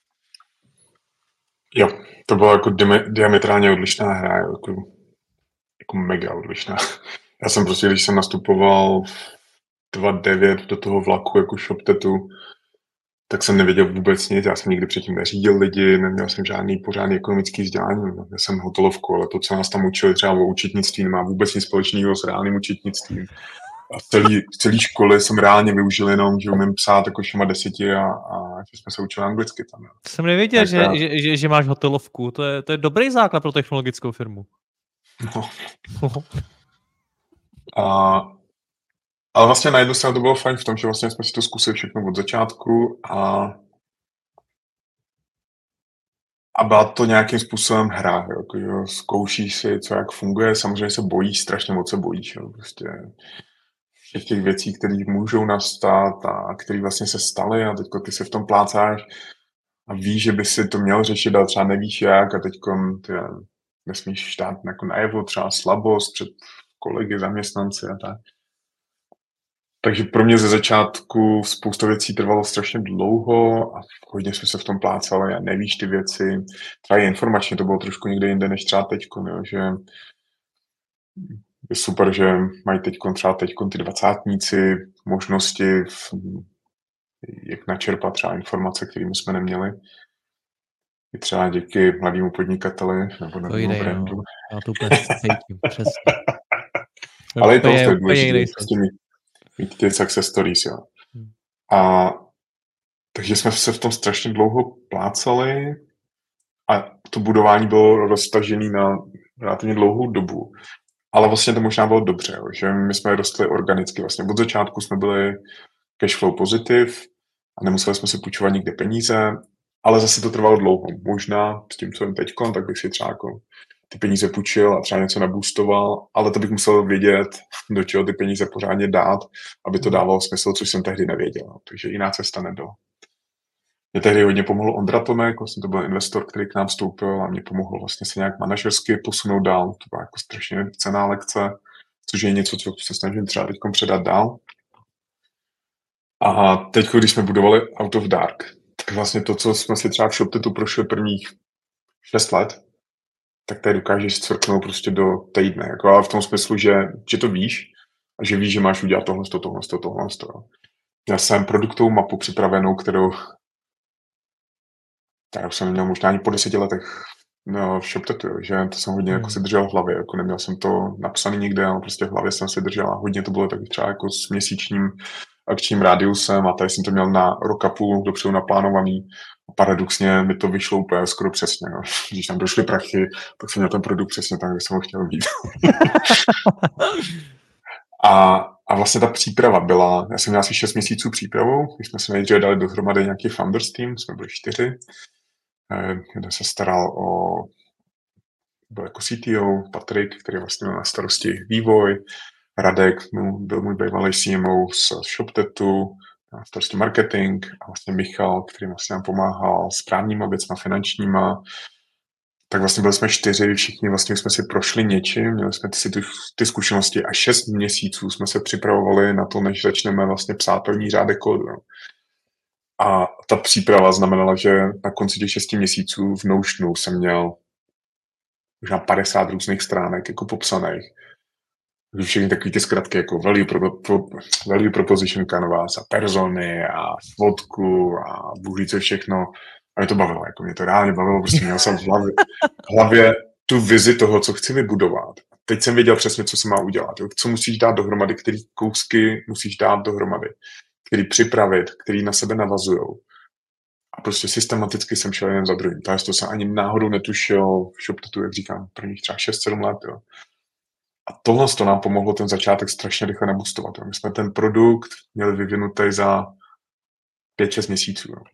Jo, to byla jako diametrálně odlišná hra, jako, jako mega odlišná. Já jsem prostě, když jsem nastupoval v dva tisíce devět do toho vlaku jako ShopTetu, tak jsem nevěděl vůbec nic, já jsem nikdy předtím neřídil lidi, neměl jsem žádný pořádný ekonomický vzdělání, já jsem hotelovku, ale to, co nás tam učili třeba o účetnictví, nemá vůbec nic společného s reálným účetnictvím. A v celé, v celé škole jsem reálně využil jenom, že umím psát jako šuma deseti a, a že jsme se učili anglicky tam. Jo. Jsem nevěděl, že, já... že, že, že máš hotelovku, to je, to je dobrý základ pro technologickou firmu. No. a Ale vlastně na jednu stranu to bylo fajn v tom, že vlastně jsme si to zkusili všechno od začátku a, a byla to nějakým způsobem hra. Jako, jo, zkoušíš si, co jak funguje, samozřejmě se bojíš, strašně moc se bojíš. Jo, prostě všech těch věcí, které můžou nastat a které vlastně se staly a teďko ty se v tom plácáš a víš, že by si to měl řešit, ale třeba nevíš jak a teďko ty nesmíš dát jako najevo třeba slabost před kolegy, zaměstnanci a tak. Takže pro mě ze začátku spousta věcí trvalo strašně dlouho a hodně jsme se v tom plácali a nevíš ty věci. Třeba i informačně to bylo trošku někde jinde než třeba teďko, jo, že je super, že mají teďko třeba teďko ty dvacátníci možnosti, v, jak načerpat třeba informace, kterými jsme neměli. I třeba díky mladému podnikateli nebo novému brandu. No. Já to úplně cítím, přesně. Ale je to je důležité, prostě mít, mít ty success stories, jo. Hmm. A takže jsme se v tom strašně dlouho plácali a to budování bylo roztažené na relativně dlouhou dobu. Ale vlastně to možná bylo dobře, jo, že my jsme rostli organicky. Vlastně od začátku jsme byli cashflow pozitiv a nemuseli jsme si půjčovat nikde peníze, ale zase to trvalo dlouho. Možná s tím, co jen teďko, tak bych si třeba jako ty peníze půjčil a třeba něco naboostoval, ale to bych musel vědět, do čeho ty peníze pořádně dát, aby to dávalo smysl, což jsem tehdy nevěděl. Takže jiná cesta nebyla. Mě tehdy hodně pomohl Ondra Tomek, vlastně to byl investor, který k nám vstoupil a mě pomohl vlastně se nějak manažersky posunout dál. To byla jako strašně cenná lekce, což je něco, co se snažím třeba teď předat dál. A teď, když jsme budovali Out of Dark, tak vlastně to, co jsme si třeba v ShopTetu prošli prvních šest let, tak tady dokážeš cvrknout prostě do týdne. Jako, ale v tom smyslu, že, že to víš a že víš, že máš udělat tohle, tohle, tohle, tohle. Já jsem produktovou mapu připravenou, kterou já jsem měl možná ani po deseti letech no, v ShopTetu, že to jsem hodně hmm. jako si držel v hlavě, jako neměl jsem to napsané nikde, ale prostě v hlavě jsem si držel a hodně to bylo tak třeba jako s měsíčním akčním rádiusem a tady jsem to měl na rok a půl dopředu naplánovaný. A paradoxně mi to vyšlo úplně skoro přesně. No. Když tam došly prachy, tak jsem měl ten produkt přesně tak, jak jsem ho chtěl mít. a, a vlastně ta příprava byla, já jsem měl asi šest měsíců přípravu, když jsme se nejdříve dali dohromady nějaký founders team, jsme byli čtyři, kde se staral o, byl jako C T O, Patrik, který vlastně měl na starosti vývoj, Radek no, byl můj bývalý C M O z ShopTetu, na starosti marketing a vlastně Michal, který vlastně nám pomáhal s právníma věcma, finančníma. Tak vlastně byli jsme čtyři, všichni vlastně jsme si prošli něčím, měli jsme si ty, ty zkušenosti a šest měsíců jsme se připravovali na to, než začneme vlastně psát první řádek kódu. A ta příprava znamenala, že na konci těch šesti měsíců v Notionu jsem měl možná padesát různých stránek jako popsaných. Všechny takové ty zkratky jako value, pro, pro, value proposition canvas a persony a svodku a bůh ví co všechno. A mě to bavilo, jako mě to reálně bavilo, prostě měl jsem v hlavě, v hlavě tu vizi toho, co chci vybudovat. Teď jsem věděl přesně, co se má udělat, jo? Co musíš dát dohromady, který kousky musíš dát dohromady, který připravit, který na sebe navazujou. A prostě systematicky jsem šel jeden za druhým. Takže to jsem ani náhodou netušil v ShopTetu, jak říkám, prvních třeba šest sedm let. Jo. A tohle to nám pomohlo ten začátek strašně rychle nabustovat. Jo. My jsme ten produkt měli vyvinutý za pět šest měsíců. Jo.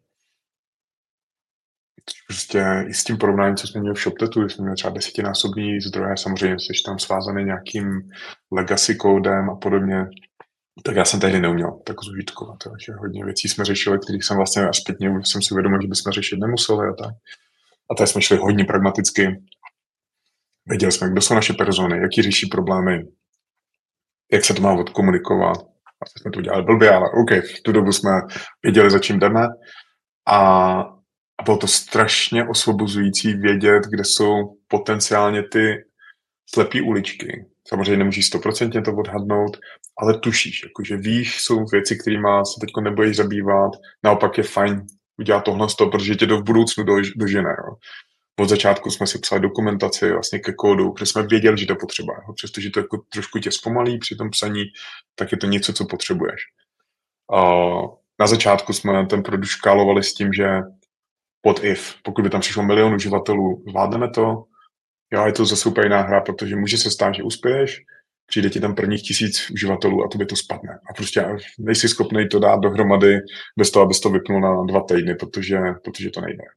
Prostě i s tím porovnáním, co jsme měli v ShopTetu, jsme měli třeba desetinásobný zdroje, samozřejmě jsi tam svázaný nějakým legacy kódem a podobně, tak já jsem tehdy neuměl tak zužitkovat. Takže hodně věcí jsme řešili, kterých jsem vlastně až zpětně jsem si uvědomil, že bychom řešit nemuseli a tak. A tady jsme šli hodně pragmaticky. Věděli jsme, kdo jsou naše persony, jaký řeší problémy, jak se to má odkomunikovat. Vlastně jsme to udělali blbě, ale OK, v tu dobu jsme věděli, za čím jdeme. A, a bylo to strašně osvobozující vědět, kde jsou potenciálně ty slepý uličky. Samozřejmě nemůžeš stoprocentně to odhadnout, ale tušíš, jakože víš, jsou věci, kterými se teď nebudeš zabývat, naopak je fajn udělat tohle z toho, protože tě to v budoucnu dožene. Jo. Od začátku jsme si psali dokumentaci vlastně ke kódu, protože jsme věděli, že to potřeba. Jo. Přestože to jako trošku tě zpomalí při tom psaní, tak je to něco, co potřebuješ. A na začátku jsme ten produkt škálovali s tím, že pod if, pokud by tam přišlo milion uživatelů, zvládneme to. Jo, je to zase úplně jiná hra, protože může se stát, že uspěješ, přijde ti tam prvních tisíc uživatelů a to by to spadne. A prostě nejsi schopný to dát dohromady bez toho, abys to vypnul na dva týdny, protože, protože to nejde.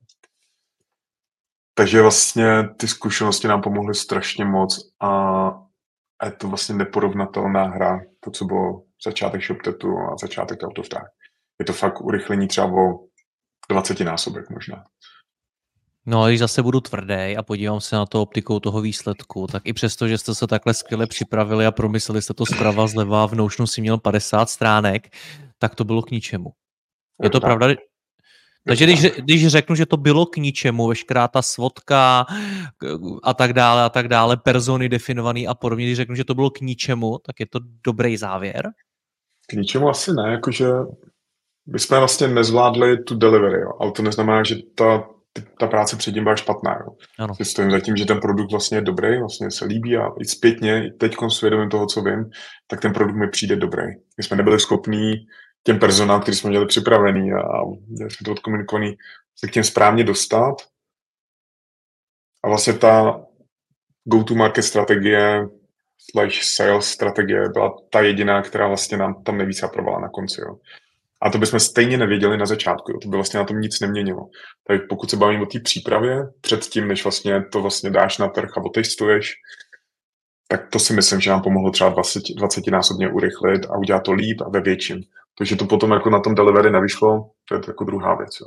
Takže vlastně ty zkušenosti nám pomohly strašně moc a je to vlastně neporovnatelná hra, to, co bylo začátek ShopTetu a začátek Out of Dark. Je to fakt urychlení třeba o dvacetinásobek možná. No a když zase budu tvrdý a podívám se na to optikou toho výsledku, tak i přesto, že jste se takhle skvěle připravili a promysleli jste to zprava zleva, v Notionu si měl padesát stránek, tak to bylo k ničemu. Je to pravda? Takže když, když řeknu, že to bylo k ničemu, veškerá ta svodka a tak dále a tak dále, persony definovaný a podobně, když řeknu, že to bylo k ničemu, tak je to dobrý závěr? K ničemu asi ne, jakože my jsme vlastně nezvládli tu delivery, jo, ale to neznamená, že ta ta práce předtím byla špatná. Jo. Ano. Stojím za tím, že ten produkt vlastně je dobrý, vlastně se líbí a i zpětně, i teď s vědomím toho, co vím, tak ten produkt mi přijde dobrý. My jsme nebyli schopní těm personám, který jsme měli připravený a měli jsme to odkomunikovaný, se k těm správně dostat. A vlastně ta go-to-market strategie slash sales strategie byla ta jediná, která vlastně nám tam nejvíc aprovala na konci. Jo. A to bychom stejně nevěděli na začátku, jo. To by vlastně na tom nic neměnilo. Tak pokud se bavím o té přípravě, předtím, než vlastně to vlastně dáš na trh a otestuješ, tak to si myslím, že nám pomohlo třeba dvacetinásobně urychlit a udělat to líp a ve větším. Takže to potom jako na tom delivery nevyšlo, to je to jako druhá věc. Jo.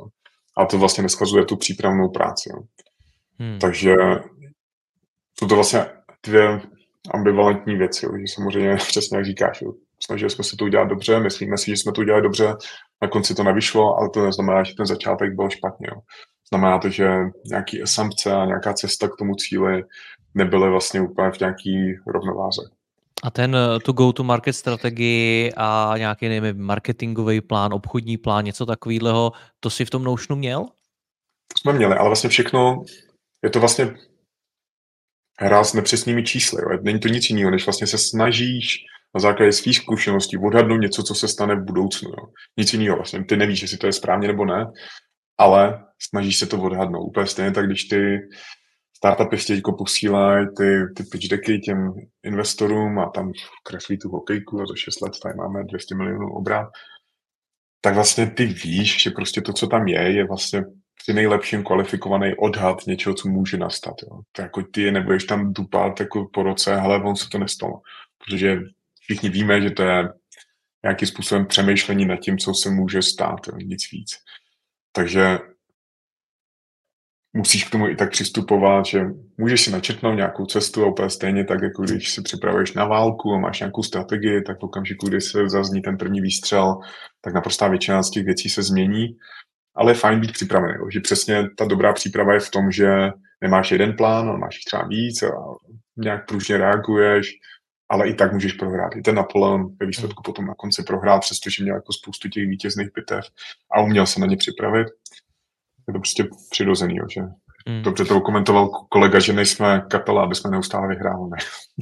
A to vlastně neschazuje tu přípravnou práci. Jo. Hmm. Takže jsou to vlastně dvě ambivalentní věci, jo. Že samozřejmě přesně jak říkáš, jo. Snažili jsme se to udělat dobře, myslíme si, že jsme to udělali dobře, na konci to nevyšlo, ale to neznamená, že ten začátek byl špatně. Jo. Znamená to, že nějaký assumpce a nějaká cesta k tomu cíli nebyly vlastně úplně v nějaký rovnováze. A ten tu go-to-market strategii a nějaký, nevím, marketingový plán, obchodní plán, něco takového, to si v tom Notionu měl? To jsme měli, ale vlastně všechno, je to vlastně hra s nepřesnými čísly. Jo. Není to nic jiného, než vlastně se snažíš na základě svých zkušeností odhadnout něco, co se stane v budoucnu. Jo. Nic jiného vlastně. Ty nevíš, jestli to je správně nebo ne, ale snažíš se to odhadnout. Úplně stejně tak, když ty startupy chtějí posílají ty, ty pitch decky těm investorům a tam kreslí tu hokejku a za šest let tady máme dvě stě milionů obrat, tak vlastně ty víš, že prostě to, co tam je, je vlastně při nejlepším kvalifikovaný odhad něčeho, co může nastat. Jo. To jako ty je nebudeš tam dupat jako po roce, hele, on se to nestalo. Protože všichni víme, že to je nějakým způsobem přemýšlení nad tím, co se může stát, jo, nic víc. Takže musíš k tomu i tak přistupovat, že můžeš si načrtnout nějakou cestu a úplně stejně tak, jako když si připravuješ na válku a máš nějakou strategii, tak v okamžiku, kdy se zazní ten první výstřel, tak naprostá většina z těch věcí se změní. Ale je fajn být připravený, že přesně ta dobrá příprava je v tom, že nemáš jeden plán, ale máš jich třeba víc a nějak pružně reaguješ, ale i tak můžeš prohrát. I ten Napoleon ve výsledku potom na konci prohrál, přestože měl jako spoustu těch vítězných bitev a uměl se na ně připravit. Je to prostě přirozený, jo, že mm. dobře to komentoval kolega, že nejsme kapela, aby jsme neustále vyhrávali.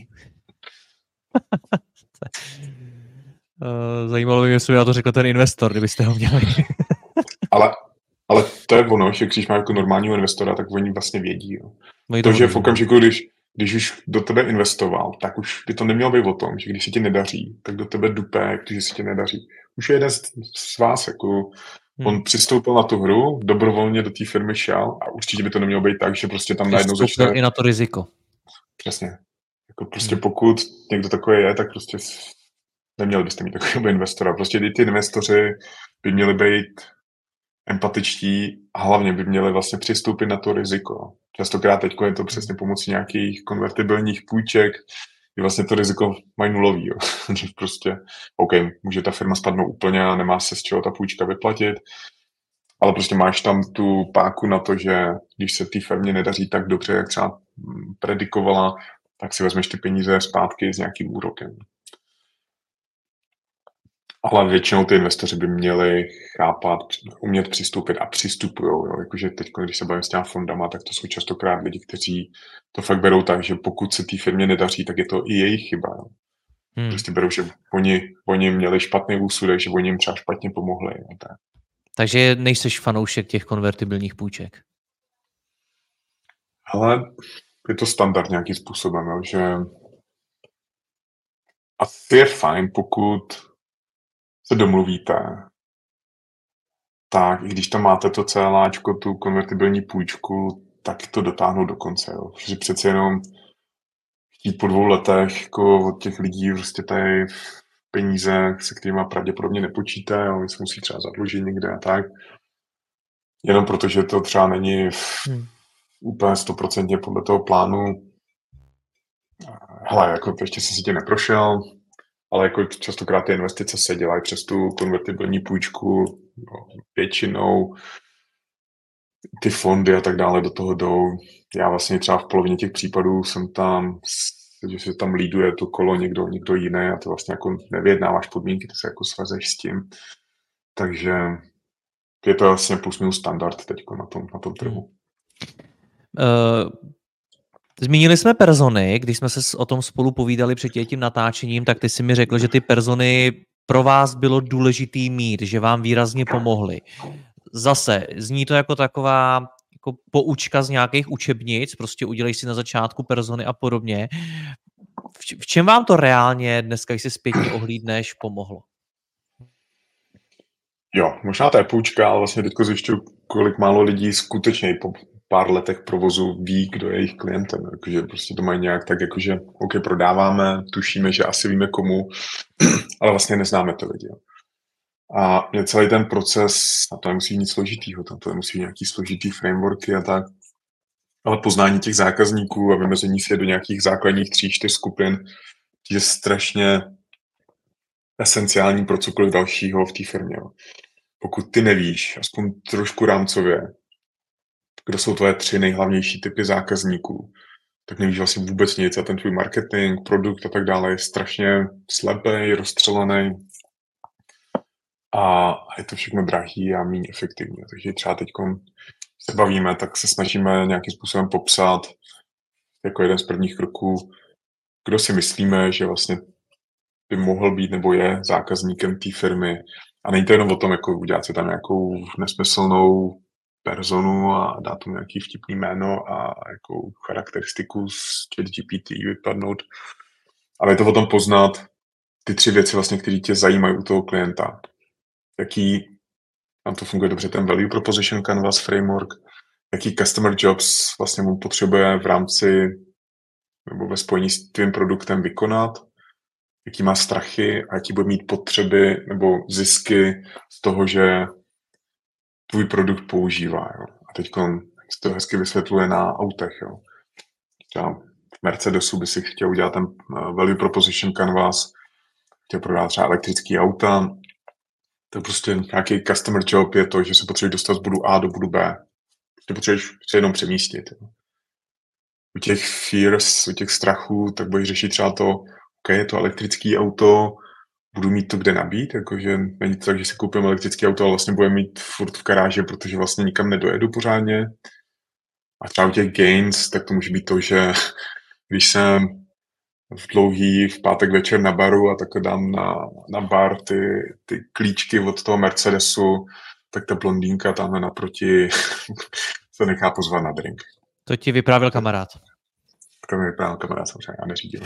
Zajímalo by mě, jestli by na to řekl ten investor, kdybyste ho měli. ale, ale to je ono, že když máš jako normálního investora, tak oni vlastně vědí. Jo. To, že v okamžiku, když, když už do tebe investoval, tak už by to nemělo být o tom, že když se ti nedaří, tak do tebe dupe, když se ti nedaří. Už je jeden z, z vás, jako Hmm. On přistoupil na tu hru, dobrovolně do té firmy šel a určitě by to nemělo být tak, že prostě tam najednou začne... i na to riziko. Přesně. Jako prostě hmm. pokud někdo takový je, tak prostě neměli byste mít takového investora. Prostě ty investoři by měli být empatičtí a hlavně by měli vlastně přistoupit na to riziko. Častokrát teď je to přesně pomocí nějakých konvertibilních půjček, kdy vlastně to riziko mají nulový. Jo. Prostě, OK, může ta firma spadnout úplně a nemá se z čeho ta půjčka vyplatit, ale prostě máš tam tu páku na to, že když se té firmě nedaří tak dobře, jak třeba predikovala, tak si vezmeš ty peníze zpátky s nějakým úrokem. Ale většinou ty investoři by měli chápat, umět přistoupit a přistupujou. Jo. Jakože teď, když se bavím s těma fondama, tak to jsou častokrát lidi, kteří to fakt berou tak, že pokud se té firmě nedaří, tak je to i jejich chyba. Jo. Hmm. Prostě berou, že oni, oni měli špatný úsudek, že oni jim třeba špatně pomohli. Jo. Tak. Takže nejseš fanoušek těch konvertibilních půjček? Ale je to standard nějakým způsobem, jo, že asi je fajn, pokud se domluvíte, tak i když tam máte to celáčko, tu konvertibilní půjčku, tak to dotáhnout do konce. Jo. Protože přece jenom chtít po dvou letech jako od těch lidí prostě tady peníze, se kterými pravděpodobně nepočítají, jo, se musí třeba zadlužit někde a tak. Jenom protože to třeba není hmm. úplně stoprocentně podle toho plánu. Hele, jako ještě jsem si tě neprošel, ale jako častokrát ty investice se dělají přes tu konvertibilní půjčku, no, většinou ty fondy a tak dále do toho jdou. Já vlastně třeba v polovině těch případů jsem tam, že se tam líduje to kolo někdo, někdo jiný a to vlastně jako nevyjednáváš podmínky, ty se jako svazeš s tím. Takže je to vlastně plus minus standard teď na tom, na tom trhu. Uh... Zmínili jsme persony, když jsme se o tom spolu povídali před tím natáčením, tak ty si mi řekl, že ty persony pro vás bylo důležitý mít, že vám výrazně pomohly. Zase, zní to jako taková jako poučka z nějakých učebnic, prostě udělej si na začátku persony a podobně. V čem vám to reálně dneska, když si zpětně ohlídneš, pomohlo? Jo, možná to je poučka, ale vlastně teďko zjišťuju, kolik málo lidí skutečně po pár letech provozu ví, kdo je jejich klientem. Jakože prostě to mají nějak tak, jakože OK, prodáváme, tušíme, že asi víme komu, ale vlastně neznáme ty lidi. A mě celý ten proces, a to nemusí nic složitýho, tam to nemusí nějaký složitý frameworky a tak, ale poznání těch zákazníků a vymezení si je do nějakých základních tří, čtyř skupin je strašně esenciální pro cokoliv dalšího v té firmě. Pokud ty nevíš, aspoň trošku rámcově, kdo jsou tvoje tři nejhlavnější typy zákazníků, tak nevíš vlastně vůbec nic a ten tvůj marketing, produkt a tak dále je strašně slepý, rozstřelený a je to všechno drahý a méně efektivní. Takže třeba teď se bavíme, tak se snažíme nějakým způsobem popsat jako jeden z prvních kroků, kdo si myslíme, že vlastně by mohl být nebo je zákazníkem té firmy. A není to jenom o tom, jako udělat si tam nějakou nesmyslnou personu a dát tomu nějaký vtipný jméno a nějakou charakteristiku z ChatGPT vypadnout. Ale je to o tom poznat ty tři věci, vlastně, které tě zajímají u toho klienta. Jaký, tam to funguje dobře, ten Value Proposition Canvas framework, jaký customer jobs vlastně mu potřebuje v rámci nebo ve spojení s tvým produktem vykonat, jaký má strachy a jaký bude mít potřeby nebo zisky z toho, že tvůj produkt používá. Jo. A teď se to hezky vysvětluje na autech. Jo. Třeba v Mercedesu by si chtěl udělat ten Value Proposition Canvas, chtěl prodat třeba elektrický auta, to prostě nějaký customer job je to, že se potřebuje dostat z bodu A do bodu B. Ty potřebuješ se jenom přemístit. Jo. U těch fears, u těch strachů, tak budeš řešit třeba to, OK, je to elektrický auto, budu mít to kde nabít, jakože není to tak, že si koupím elektrické auto, ale vlastně budeme mít furt v garáži, protože vlastně nikam nedojedu pořádně. A třeba u těch gains, tak to může být to, že když jsem v dlouhý v pátek večer na baru a takhle dám na, na bar ty, ty klíčky od toho Mercedesu, tak ta blondýnka tamhle naproti se nechá pozvat na drink. To ti vyprávěl kamarád. To mi vyprávěl kamarád, samozřejmě, já neřídím.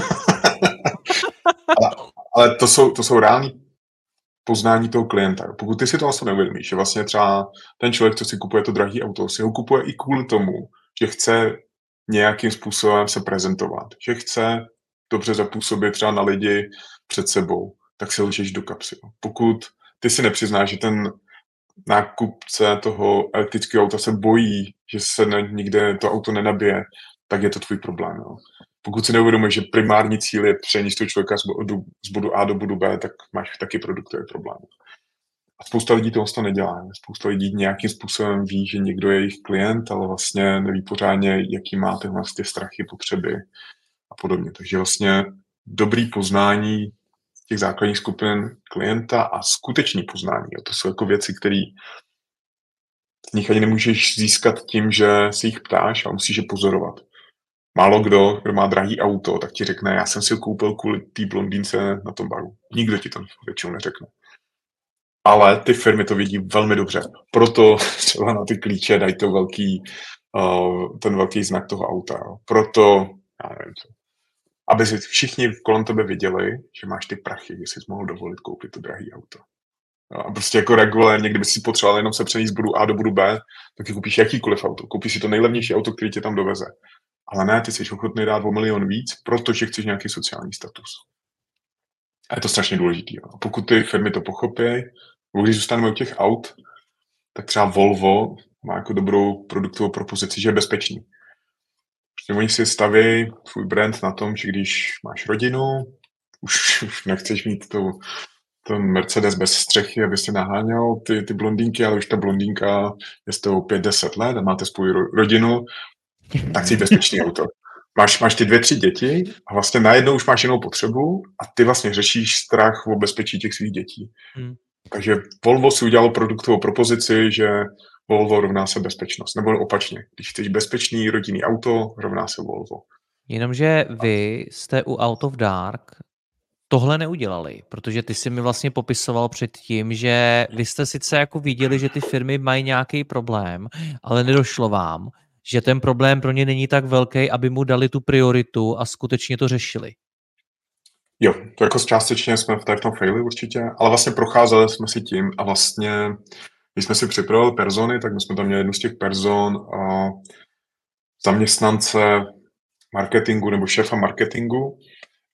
ale ale to, jsou, to jsou reální poznání toho klienta. Pokud ty si to vlastně neuvědomíš, že vlastně třeba ten člověk, co si kupuje to drahý auto, si ho kupuje i kvůli tomu, že chce nějakým způsobem se prezentovat, že chce dobře zapůsobit třeba na lidi před sebou, tak si lžeš do kapsy. Pokud ty si nepřiznáš, že ten nákupce toho elektrického auta se bojí, že se ne, nikde to auto nenabije, tak je to tvůj problém. Jo. Pokud si neuvědomíš, že primární cíl je přenést toho člověka z bodu, z bodu A do bodu B, tak máš taky produktový problém. A spousta lidí to vlastně nedělá. Spousta lidí nějakým způsobem ví, že někdo je jejich klient, ale vlastně neví pořádně, jaký má tyhle ty strachy, potřeby a podobně. Takže vlastně dobrý poznání těch základních skupin klienta a skutečný poznání. A to jsou jako věci, které z nich ani nemůžeš získat tím, že si jich ptáš a musíš je pozorovat. Málo kdo, kdo má drahý auto, tak ti řekne, já jsem si ho koupil kvůli té blondýnce na tom baru. Nikdo ti to většinou neřekne. Ale ty firmy to vidí velmi dobře. Proto třeba na ty klíče dají to velký, uh, ten velký znak toho auta. Jo. Proto, já nevím co, aby si všichni kolem tebe viděli, že máš ty prachy, že jsi mohl dovolit koupit to drahý auto. Jo, a prostě jako regulérně, kdyby si potřeboval jenom se přenést z bodu A do bodu B, tak ty koupíš jakýkoliv auto. Koupíš si to nejlevnější auto, který tě tam doveze. Ale ne, ty jsi ochotný dát o milion víc, protože chceš nějaký sociální status. A je to strašně důležitý. Jo. Pokud ty firmy to pochopí, když zůstaneme u těch aut, tak třeba Volvo má jako dobrou produktovou propozici, že je bezpečný. Prostě oni si staví svůj brand na tom, že když máš rodinu, už, už nechceš mít tu, ten Mercedes bez střechy, aby si naháněl ty, ty blondýnky, ale už ta blondýnka je z toho pět deset let a máte svou rodinu, tak chci bezpečný auto. Máš, máš ty dvě, tři děti a vlastně najednou už máš jinou potřebu a ty vlastně řešíš strach o bezpečí těch svých dětí. Hmm. Takže Volvo si udělalo produktovou propozici, že Volvo rovná se bezpečnost. Nebo opačně, když chceš bezpečný rodinný auto, rovná se Volvo. Jenomže vy jste u Out of Dark tohle neudělali, protože ty jsi mi vlastně popisoval předtím, že vy jste sice jako viděli, že ty firmy mají nějaký problém, ale nedošlo vám, že ten problém pro ně není tak velký, aby mu dali tu prioritu a skutečně to řešili. Jo, to jako částečně jsme v tom faili určitě, ale vlastně procházeli jsme si tím a vlastně, když jsme si připravili persony, tak my jsme tam měli jednu z těch person a zaměstnance marketingu nebo šéfa marketingu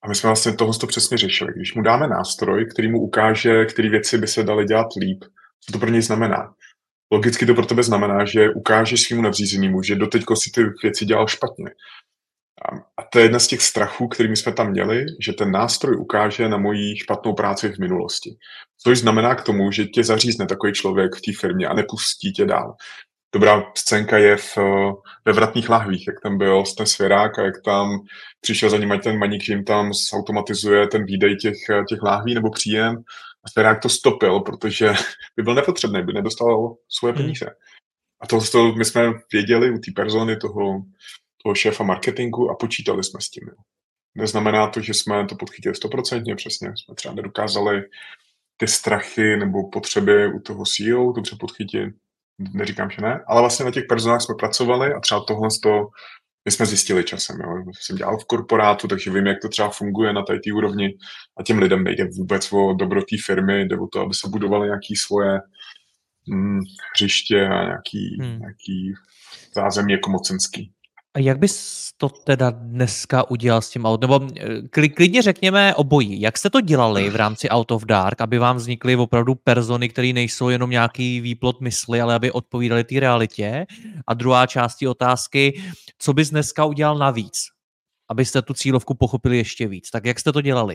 A my jsme vlastně tohle to přesně řešili. Když mu dáme nástroj, který mu ukáže, které věci by se daly dělat líp, co to pro něj znamená. Logicky to pro tebe znamená, že ukážeš svýmu nadřízenému, že doteďko si ty věci dělal špatně. A, a to je jedna z těch strachů, kterými jsme tam měli, že ten nástroj ukáže na moji špatnou práci v minulosti. Což znamená k tomu, že tě zařízne takový člověk v té firmě a nepustí tě dál. Dobrá scénka je v, ve Vratných lahvích, jak tam byl ten svěrák a jak tam přišel za ním ten maník, že jim tam zautomatizuje ten výdej těch, těch lahví nebo příjem. A svěrák to stopil, protože by byl nepotřebný, by nedostal svoje peníze. A to, to my jsme věděli u té persony toho, toho šéfa marketingu a počítali jsme s tím. Neznamená to, že jsme to podchytili stoprocentně přesně. Jsme třeba nedokázali ty strachy nebo potřeby u toho C E O dobře podchytit. Neříkám, že ne, ale vlastně na těch personách jsme pracovali a třeba tohle to my jsme zjistili časem. Jo. Jsem dělal v korporátu, takže vím, jak to třeba funguje na té úrovni a těm lidem nejde vůbec o dobro té firmy, jde o to, aby se budovaly nějaké svoje hm, hřiště a nějaký, hmm. nějaký zázemí jako mocenský. A jak bys to teda dneska udělal s tím autem? Nebo klidně řekněme obojí. Jak jste to dělali v rámci Out of Dark, aby vám vznikly opravdu persony, které nejsou jenom nějaký výplot mysli, ale aby odpovídaly té realitě? A druhá část té otázky, co bys dneska udělal navíc, abyste tu cílovku pochopili ještě víc? Tak jak jste to dělali?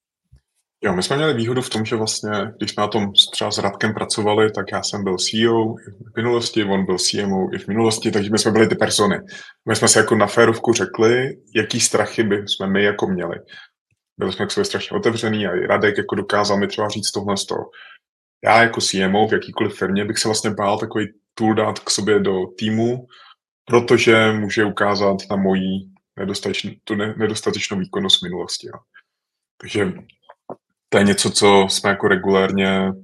Jo, my jsme měli výhodu v tom, že vlastně, když jsme na tom třeba s Radkem pracovali, tak já jsem byl C E O i v minulosti, on byl C M O i v minulosti, takže my jsme byli ty persony. My jsme se jako na férovku řekli, jaký strachy by jsme my jako měli. Byli jsme k sobě strašně otevřený a i Radek jako dokázal mi třeba říct tohle z toho. Já jako C M O v jakýkoliv firmě bych se vlastně bál takový tool dát k sobě do týmu, protože může ukázat na moji nedostatečnou, tu nedostatečnou výkonnost v minulosti. Jo. Takže to je něco, co jsme jako regulérně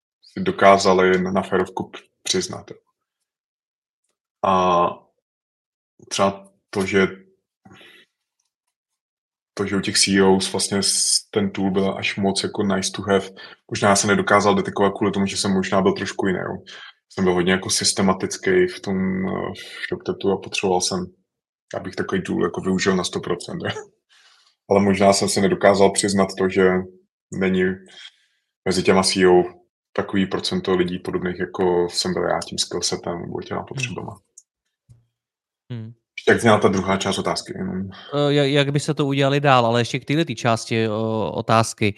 dokázali na férovku přiznat. A třeba to, že to, že u těch C E Os vlastně ten tool byl až moc jako nice to have. Možná já se nedokázal detekovat kvůli tomu, že jsem možná byl trošku jiný. Jo. Jsem byl hodně jako systematický v tom ShopTetu a potřeboval jsem, abych takový tool jako využil na sto procent. Ale možná jsem se nedokázal přiznat to, že není mezi těma C E O takový procento lidí podobných, jako jsem byl já tím skillsetem nebo těma potřebama. Hmm. Jak zněla ta druhá část otázky? Jenom... Jak by se to udělali dál, ale ještě k této části o, otázky.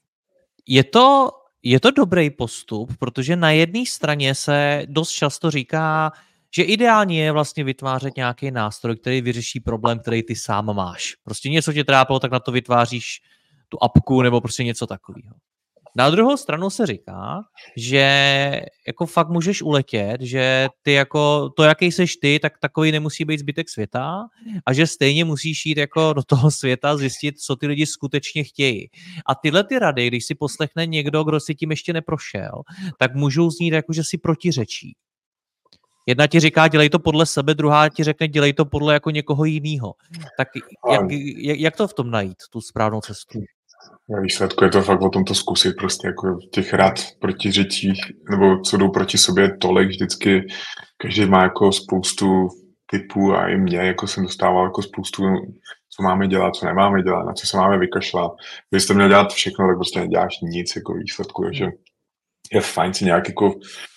Je to, je to dobrý postup, protože na jedné straně se dost často říká, že ideálně je vlastně vytvářet nějaký nástroj, který vyřeší problém, který ty sám máš. Prostě něco tě trápilo, tak na to vytváříš tu apku nebo prostě něco takového. Na druhou stranu se říká, že jako fakt můžeš uletět, že ty jako to, jaký seš ty, tak takový nemusí být zbytek světa a že stejně musíš jít jako do toho světa zjistit, co ty lidi skutečně chtějí. A tyhle ty rady, když si poslechne někdo, kdo si tím ještě neprošel, tak můžou znít jako, že si protiřečí. Jedna ti říká, dělej to podle sebe, druhá ti řekne, dělej to podle jako někoho jiného. Tak jak, jak, jak to v tom najít, tu správnou cestu? Na výsledku je to fakt o tom to zkusit prostě jako těch rad protiřečích, nebo co jdou proti sobě tolik vždycky. Každý má jako spoustu typů a i mě jako jsem dostával jako spoustu, co máme dělat, co nemáme dělat, na co se máme vykašlat. Když jste měl dělat všechno, tak prostě neděláš nic jako výsledku, takže je fajn si nějak jako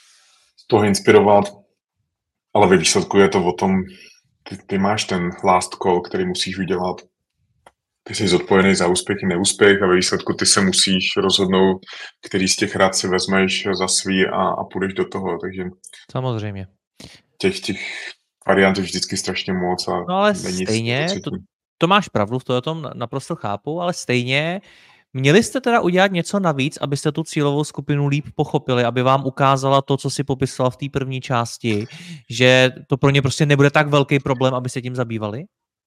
z toho inspirovat, ale ve výsledku je to o tom, ty, ty máš ten last call, který musíš udělat. Ty jsi zodpovědný za úspěch i neúspěch a ve výsledku ty se musíš rozhodnout, který z těch rad si vezmeš za svý a, a půjdeš do toho. Takže samozřejmě. Těch, těch variant je vždycky strašně moc. A no ale není stejně, to, to máš pravdu, v to o tom naprosto chápu, ale stejně měli jste teda udělat něco navíc, abyste tu cílovou skupinu líp pochopili, aby vám ukázala to, co si popisoval v té první části, že to pro ně prostě nebude tak velký problém, aby se tím zabývali?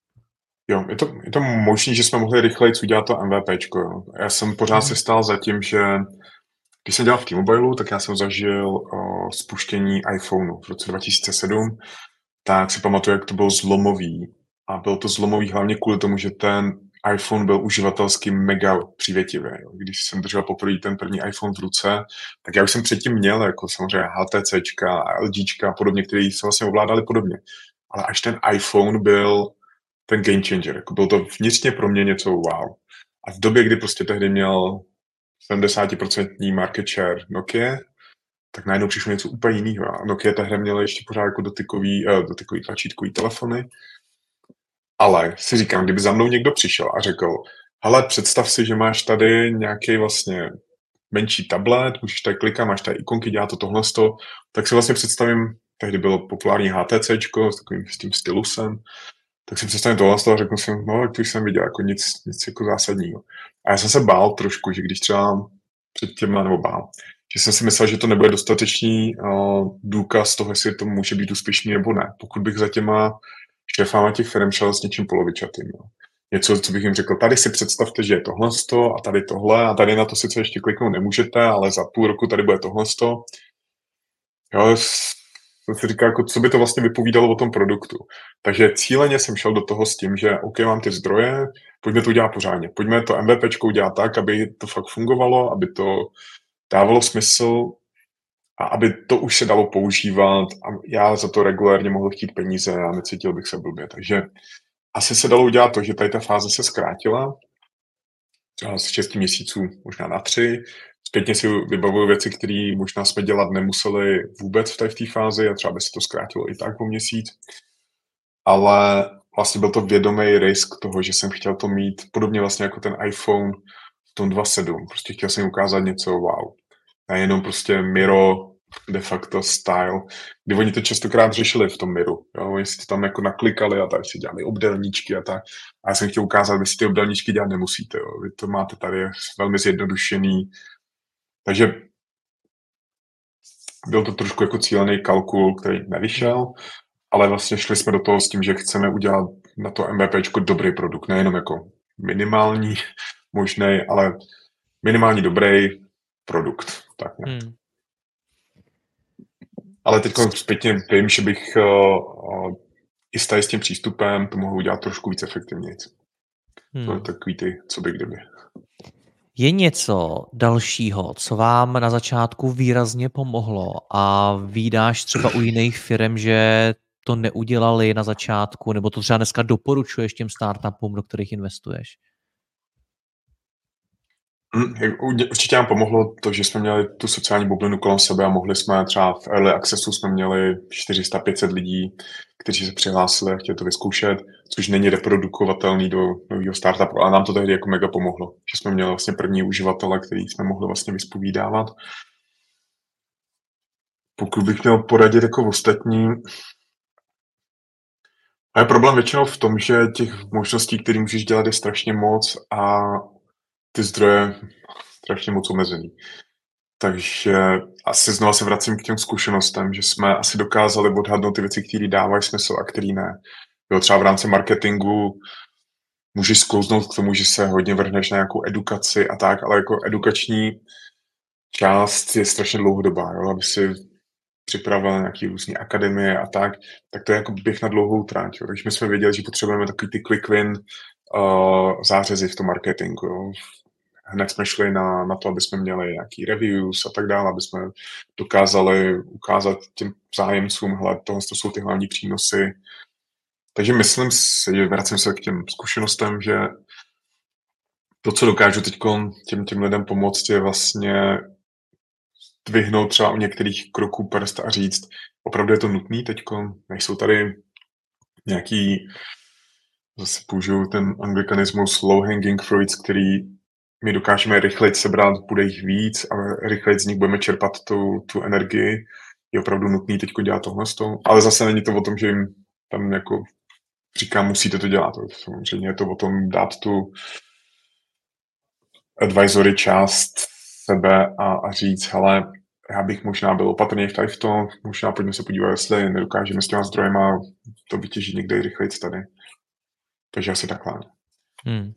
Jo, je to, je to možné, že jsme mohli rychleji udělat to MVPčko. Jo. Já jsem pořád se stál za tím, že když jsem dělal v T-Mobileu, tak já jsem zažil uh, spuštění iPhoneu v roce dva tisíce sedm, tak si pamatuju, jak to bylo zlomový. A bylo to zlomový hlavně kvůli tomu, že ten iPhone byl uživatelsky mega přívětivý. Jo. Když jsem držel poprvé ten první iPhone v ruce, tak já už jsem předtím měl jako samozřejmě HTCčka a LGčka a podobně, které se vlastně ovládali podobně. Ale až ten iPhone byl ten game changer. Jako bylo to vnitřně pro mě něco wow. A v době, kdy prostě tehdy měl sedmdesát procent market share Nokia, tak najednou přišlo něco úplně jiného. A Nokia tehdy měla ještě pořád jako dotykový, uh, dotykový tlačítkový telefony. Ale si říkám, kdyby za mnou někdo přišel a řekl, hele, představ si, že máš tady nějaký vlastně menší tablet, můžeš tady klikat, máš tady ikonky, dělá to tohle, tak si vlastně představím, tehdy bylo populární HTCčko s takovým s tím stylusem, tak si představím tohle a řeknu si, no, tak to už jsem viděl, jako nic, nic jako zásadního. A já jsem se bál trošku, že když třeba před těma, nebo bál, že jsem si myslel, že to nebude dostatečný uh, důkaz toho, jestli to může být úspěšný nebo ne. Pokud bych za těma šéfama těch firm šel s něčím polovičatým. Jo. Něco, co bych jim řekl, tady si představte, že je tohle a tady tohle a tady na to sice ještě kliknout nemůžete, ale za půl roku tady bude tohle. Jo, jsem si říkal, jako, co by to vlastně vypovídalo o tom produktu. Takže cíleně jsem šel do toho s tím, že OK, mám ty zdroje, pojďme to udělat pořádně. Pojďme to MVPčko udělat tak, aby to fakt fungovalo, aby to dávalo smysl a aby to už se dalo používat a já za to regulérně mohl chtít peníze a necítil bych se blbě. Takže asi se dalo udělat to, že tady ta fáze se zkrátila třeba z šesti měsíců možná na tři. Zpětně si vybavuju věci, které možná jsme dělat nemuseli vůbec v té, v té fázi a třeba by se to zkrátilo i tak o měsíc. Ale vlastně byl to vědomý risk toho, že jsem chtěl to mít podobně vlastně jako ten iPhone v tom dva sedm. Prostě chtěl jsem ukázat něco wow. A jenom prostě Miro de facto style, kdy oni to častokrát řešili v tom Miru. Jo? Oni si to tam jako naklikali a tak si dělali obdélníčky a tak. A já jsem chtěl ukázat, vy si ty obdélníčky dělat nemusíte. Jo? Vy to máte tady velmi zjednodušený. Takže byl to trošku jako cílený kalkul, který nevyšel, ale vlastně šli jsme do toho s tím, že chceme udělat na to MVPčko dobrý produkt, nejenom jako minimální možný, ale minimální dobrý produkt. Tak nějak. Hmm. Ale teď zpětně vím, že bych uh, uh, i s tím přístupem to mohl udělat trošku víc efektivně. Hmm. To je takový ty, co by kdyby. Je něco dalšího, co vám na začátku výrazně pomohlo a vídáš třeba u jiných firm, že to neudělali na začátku, nebo to třeba dneska doporučuješ těm startupům, do kterých investuješ? Určitě nám pomohlo to, že jsme měli tu sociální bublinu kolem sebe a mohli jsme třeba v Early Accessu jsme měli čtyři sta pět set lidí, kteří se přihlásili a chtěli to vyzkoušet, což není reprodukovatelný do nového startupu, ale nám to tehdy jako mega pomohlo, že jsme měli vlastně první uživatele, který jsme mohli vlastně vyspovídávat. Pokud bych měl poradit jako ostatní, a je problém většinou v tom, že těch možností, které můžeš dělat, je strašně moc a ty zdroje strašně moc omezený. Takže asi znovu se vracím k těm zkušenostem, že jsme asi dokázali odhadnout ty věci, které dávají smysl a které ne. Jo, třeba v rámci marketingu můžeš sklouznout k tomu, že se hodně vrhneš na nějakou edukaci a tak, ale jako edukační část je strašně dlouhodobá, jo, aby si připravil nějaký různý akademie a tak, tak to je jako běh na dlouhou tráť. Jo. Takže my jsme věděli, že potřebujeme takový ty quick win uh, zářezy v tom marketingu. Jo. Hned jsme šli na, na to, aby jsme měli nějaký reviews a tak dále, aby jsme dokázali ukázat těm zájemcům, hele, tohle to jsou ty hlavní přínosy. Takže myslím si, že vracím se k těm zkušenostem, že to, co dokážu teď těm, těm lidem pomoct, je vlastně dvihnout třeba u některých kroků prst a říct, opravdu je to nutný teďko, nejsou tady nějaký, zase použiju ten anglikanismus low hanging fruits, který my dokážeme rychleji sebrat, bude jich víc a rychleji z nich budeme čerpat tu, tu energii. Je opravdu nutný teďko dělat tohle z toho. Ale zase není to o tom, že jim tam jako říkám, musíte to dělat. Samozřejmě je to o tom dát tu advisory část sebe a, a říct, hele, já bych možná byl opatrný v tady v tom, možná pojďme se podívat, jestli nedokážeme s těma zdrojema to vytěžit někde rychleji tady. Takže asi takhle. Hmm.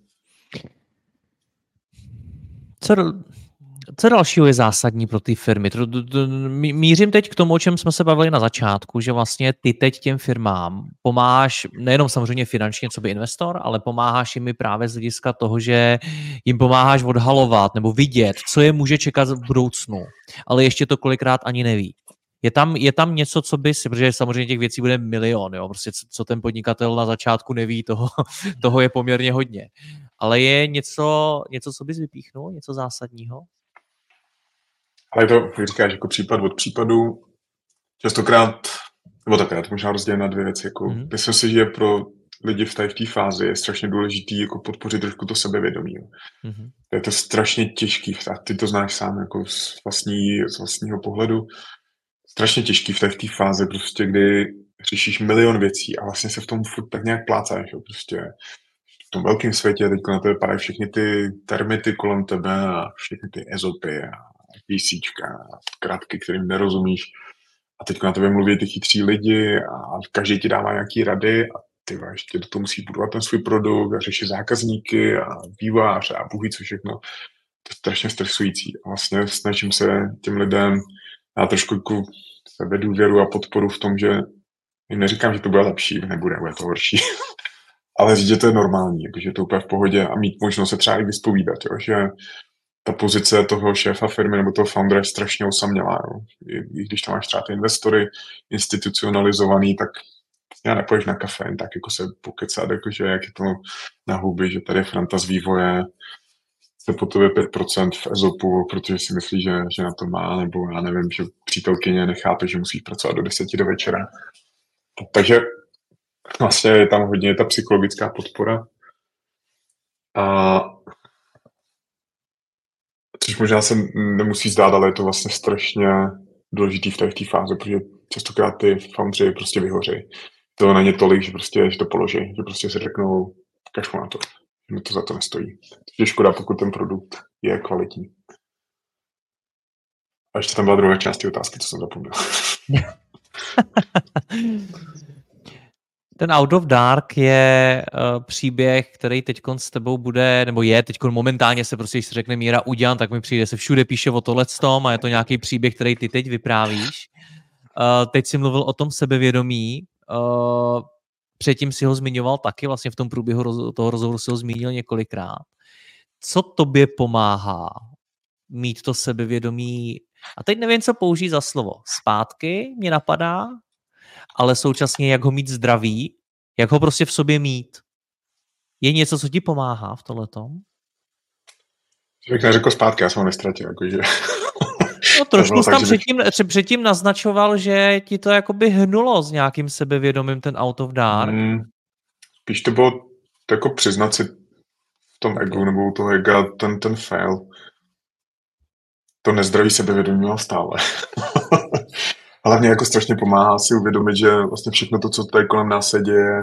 Co, co dalšího je zásadní pro ty firmy? Mířím teď k tomu, o čem jsme se bavili na začátku, že vlastně ty teď těm firmám pomáháš nejenom samozřejmě finančně, co by investor, ale pomáháš jim právě z hlediska toho, že jim pomáháš odhalovat nebo vidět, co je může čekat v budoucnu, ale ještě to kolikrát ani neví. Je tam, je tam něco, co by si, protože samozřejmě těch věcí bude milion, jo? Prostě co ten podnikatel na začátku neví, toho, toho je poměrně hodně. Ale je něco, něco, co bys vypíchnul? Něco zásadního? Ale to, jak říkáš, jako případ od případu, častokrát, nebo takhle, to možná rozdělit na dvě věci. Jako, mm-hmm. Myslím si, že pro lidi v té, v té fázi je strašně důležitý jako podpořit trošku to sebevědomí. Mm-hmm. Je to strašně těžký, a ty to znáš sám jako z, vlastní, z vlastního pohledu, strašně těžký v té, v té fázi, prostě, kdy řešíš milion věcí a vlastně se v tom furt tak nějak plácáš. Jo. Prostě v tom velkém světě teď na tebe padají všechny ty termity kolem tebe a všechny ty ezopy a písíčka a zkratky, kterým nerozumíš. A teď na tebe mluví ty chytří lidi a každý ti dává nějaký rady a ty ještě do toho musí budovat ten svůj produkt a řešit zákazníky a vývojáře a bůh ví co všechno. To je strašně stresující. A vlastně snažím se těm lidem dát trošku jako sebedůvěru a podporu v tom, že jim neříkám, že to bude lepší, nebude, bude to horší. Ale říct, že to je normální, jako, že to je úplně v pohodě a mít možnost se třeba i vyspovídat, jo, že ta pozice toho šéfa firmy nebo toho foundera je strašně osamělá. Jo. I, I když tam máš třeba ty investory institucionalizovaný, tak já nepůjdeš na kafe, tak jako se pokecat, jakože jak je to na huby, že tady je Franta z vývoje, chce po tobě pět procent v ezopu, protože si myslí, že, že na to má, nebo já nevím, že přítelkyně nechápe, že musíš pracovat do deseti do večera. Takže vlastně je tam hodně ta psychologická podpora. A což možná se nemusí zdát, ale je to vlastně strašně důležitý v té, v té fázi, protože častokrát ty foundři prostě vyhoří. To není tolik, že prostě že to položí, že prostě si řeknou kašlu na to, že mi to za to nestojí. Je škoda, pokud ten produkt je kvalitní. A ještě tam byla druhá část té otázky, co jsem zapomněl. Ten Out of Dark je uh, příběh, který teďkon s tebou bude, nebo je teďkon momentálně se prostě, když se řekne Míra Uďan, tak mi přijde, se všude píše o tohletom a je to nějaký příběh, který ty teď vyprávíš. Uh, teď jsi mluvil o tom sebevědomí, uh, předtím si ho zmiňoval taky, vlastně v tom průběhu roz, toho rozhovoru si ho zmínil několikrát. Co tobě pomáhá mít to sebevědomí? A teď nevím, co použít za slovo. Zpátky mě napadá, ale současně jak ho mít zdravý, jak ho prostě v sobě mít. Je něco, co ti pomáhá v tohletom? Jak neřekl zpátky, já jsem ho nestratil. Jakože... No trošku jsi tam předtím, předtím naznačoval, že ti to jakoby hnulo s nějakým sebevědomím ten Out of Dark. Hmm, spíš to bylo jako přiznat si v tom egu nebo u toho ega ten, ten fail. To nezdravý sebevědomí mám stále. Ale mě jako strašně pomáhá si uvědomit, že vlastně všechno to, co tady kolem nás se děje,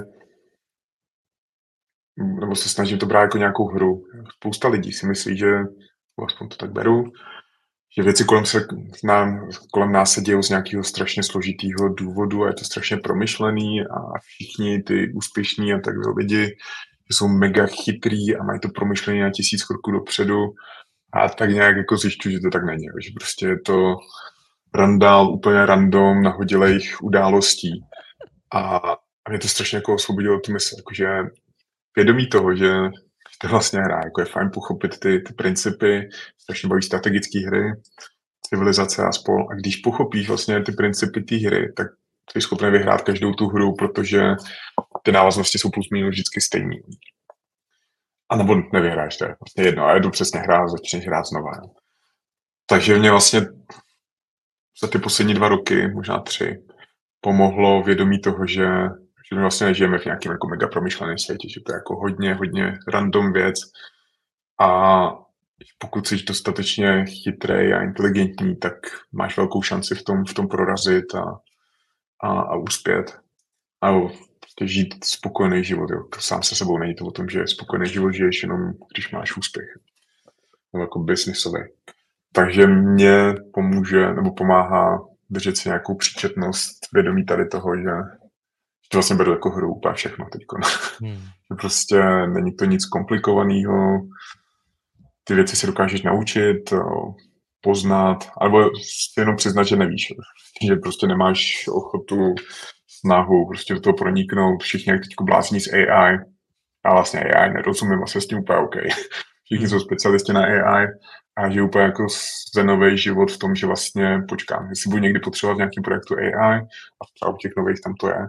nebo se snažím to brát jako nějakou hru. Spousta lidí si myslí, že, aspoň to tak beru, že věci kolem, se, nám, kolem nás se dějou z nějakého strašně složitého důvodu a je to strašně promyšlený a všichni ty úspěšní a takhle lidi, že jsou mega chytrý a mají to promyšlený na tisíc kroků dopředu a tak nějak jako zjišťuji, že to tak není. Že prostě je to randál, úplně random, nahodilejch událostí. A, a mě to strašně jako osvobodilo tu mysl, jakože vědomí toho, že to vlastně hra, jako je fajn pochopit ty, ty principy, strašně baví strategické hry, civilizace a spol. A když pochopíš vlastně ty principy té hry, tak jsi schopný vyhrát každou tu hru, protože ty návaznosti jsou plus minus vždycky stejný. A nebo nevyhráš, to je vlastně jedno. A jedu přesně hrát, začneš hrát znova. Takže mě vlastně za ty poslední dva roky, možná tři, pomohlo vědomí toho, že, že my vlastně nežijeme v nějakém jako mega promyšleném světě, že to je jako hodně, hodně random věc a pokud jsi dostatečně chytrý a inteligentní, tak máš velkou šanci v tom, v tom prorazit a, a, a uspět. A prostě žít spokojený život. Jo. Sám se sebou není to o tom, že spokojený život žiješ jenom, když máš úspěch. Nebo jako businessový. Takže mě pomůže, nebo pomáhá držet si nějakou příčetnost, vědomí tady toho, že to vlastně beru jako hru úplně všechno teďko. Hmm. Prostě není to nic komplikovaného, ty věci si dokážeš naučit, poznat, alebo si jenom přiznat, že nevíš, že prostě nemáš ochotu, snahu prostě do toho proniknout, všichni jak teďko blázní z A I, a vlastně A I nerozumím a se s tím úplně OK. Všichni jsou specialisti na A I a žiju úplně jako zenový život v tom, že vlastně počkám, jestli budu někdy potřebovat v nějakém projektu A I a třeba u těch nových tam to je,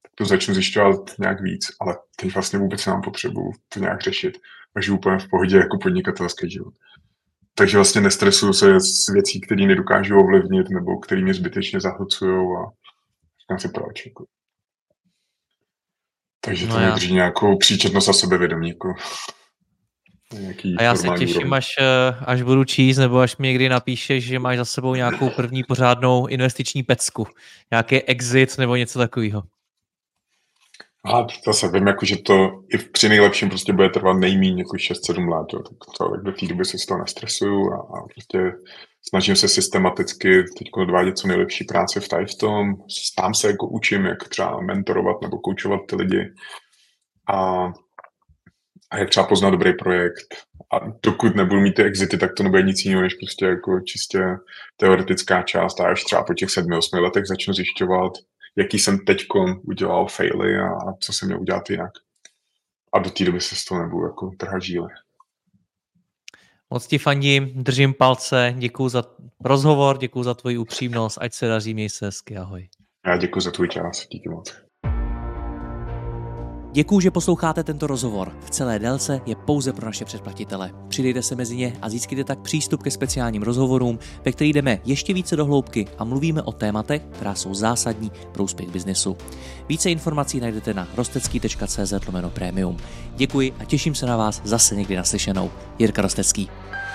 tak to začnu zjišťovat nějak víc, ale teď vlastně vůbec nemám potřebu to nějak řešit. Takže úplně v pohodě jako podnikatelský život. Takže vlastně nestresuju se z věcí, které nedokážu ovlivnit nebo které mě zbytečně zahlcují a říkám si proč. Jako. Takže to no mi drží nějakou příčetnost a sebevědomí. Jako. A já se těším, až, až budu číst, nebo až mi někdy napíšeš, že máš za sebou nějakou první pořádnou investiční pecku. Nějaký exit nebo něco takového. A zase vím, jako, že to i při nejlepším prostě bude trvat nejméně jako šest sedm let. Jo. Tak, to, tak do té doby se z toho nestresuju a, a prostě snažím se systematicky teď odvádět co nejlepší práce v tady v tom. Sám se jako učím, jak třeba mentorovat nebo koučovat ty lidi. A, a jak třeba poznat dobrý projekt. A dokud nebudu mít ty exity, tak to nebude nic jiného, než prostě jako čistě teoretická část. A až třeba po těch sedmi, osmi letech začnu zjišťovat, jaký jsem teďko udělal faily a, a co jsem měl udělat jinak. A do té doby se z toho nebudu jako trhat žíly. Moc ti fandím, držím palce, děkuju za rozhovor, děkuju za tvoji upřímnost, ať se daří, měj se hezky, ahoj. Já děkuju za tvůj čas, díky moc. Děkuju, že posloucháte tento rozhovor. V celé délce je pouze pro naše předplatitele. Přidejte se mezi ně a získejte tak přístup ke speciálním rozhovorům, ve kterých jdeme ještě více do hloubky a mluvíme o tématech, která jsou zásadní pro úspěch biznesu. Více informací najdete na rostecký tečka cé zet lomeno premium. Děkuji a těším se na vás zase někdy naslyšenou. Jirka Rostecký.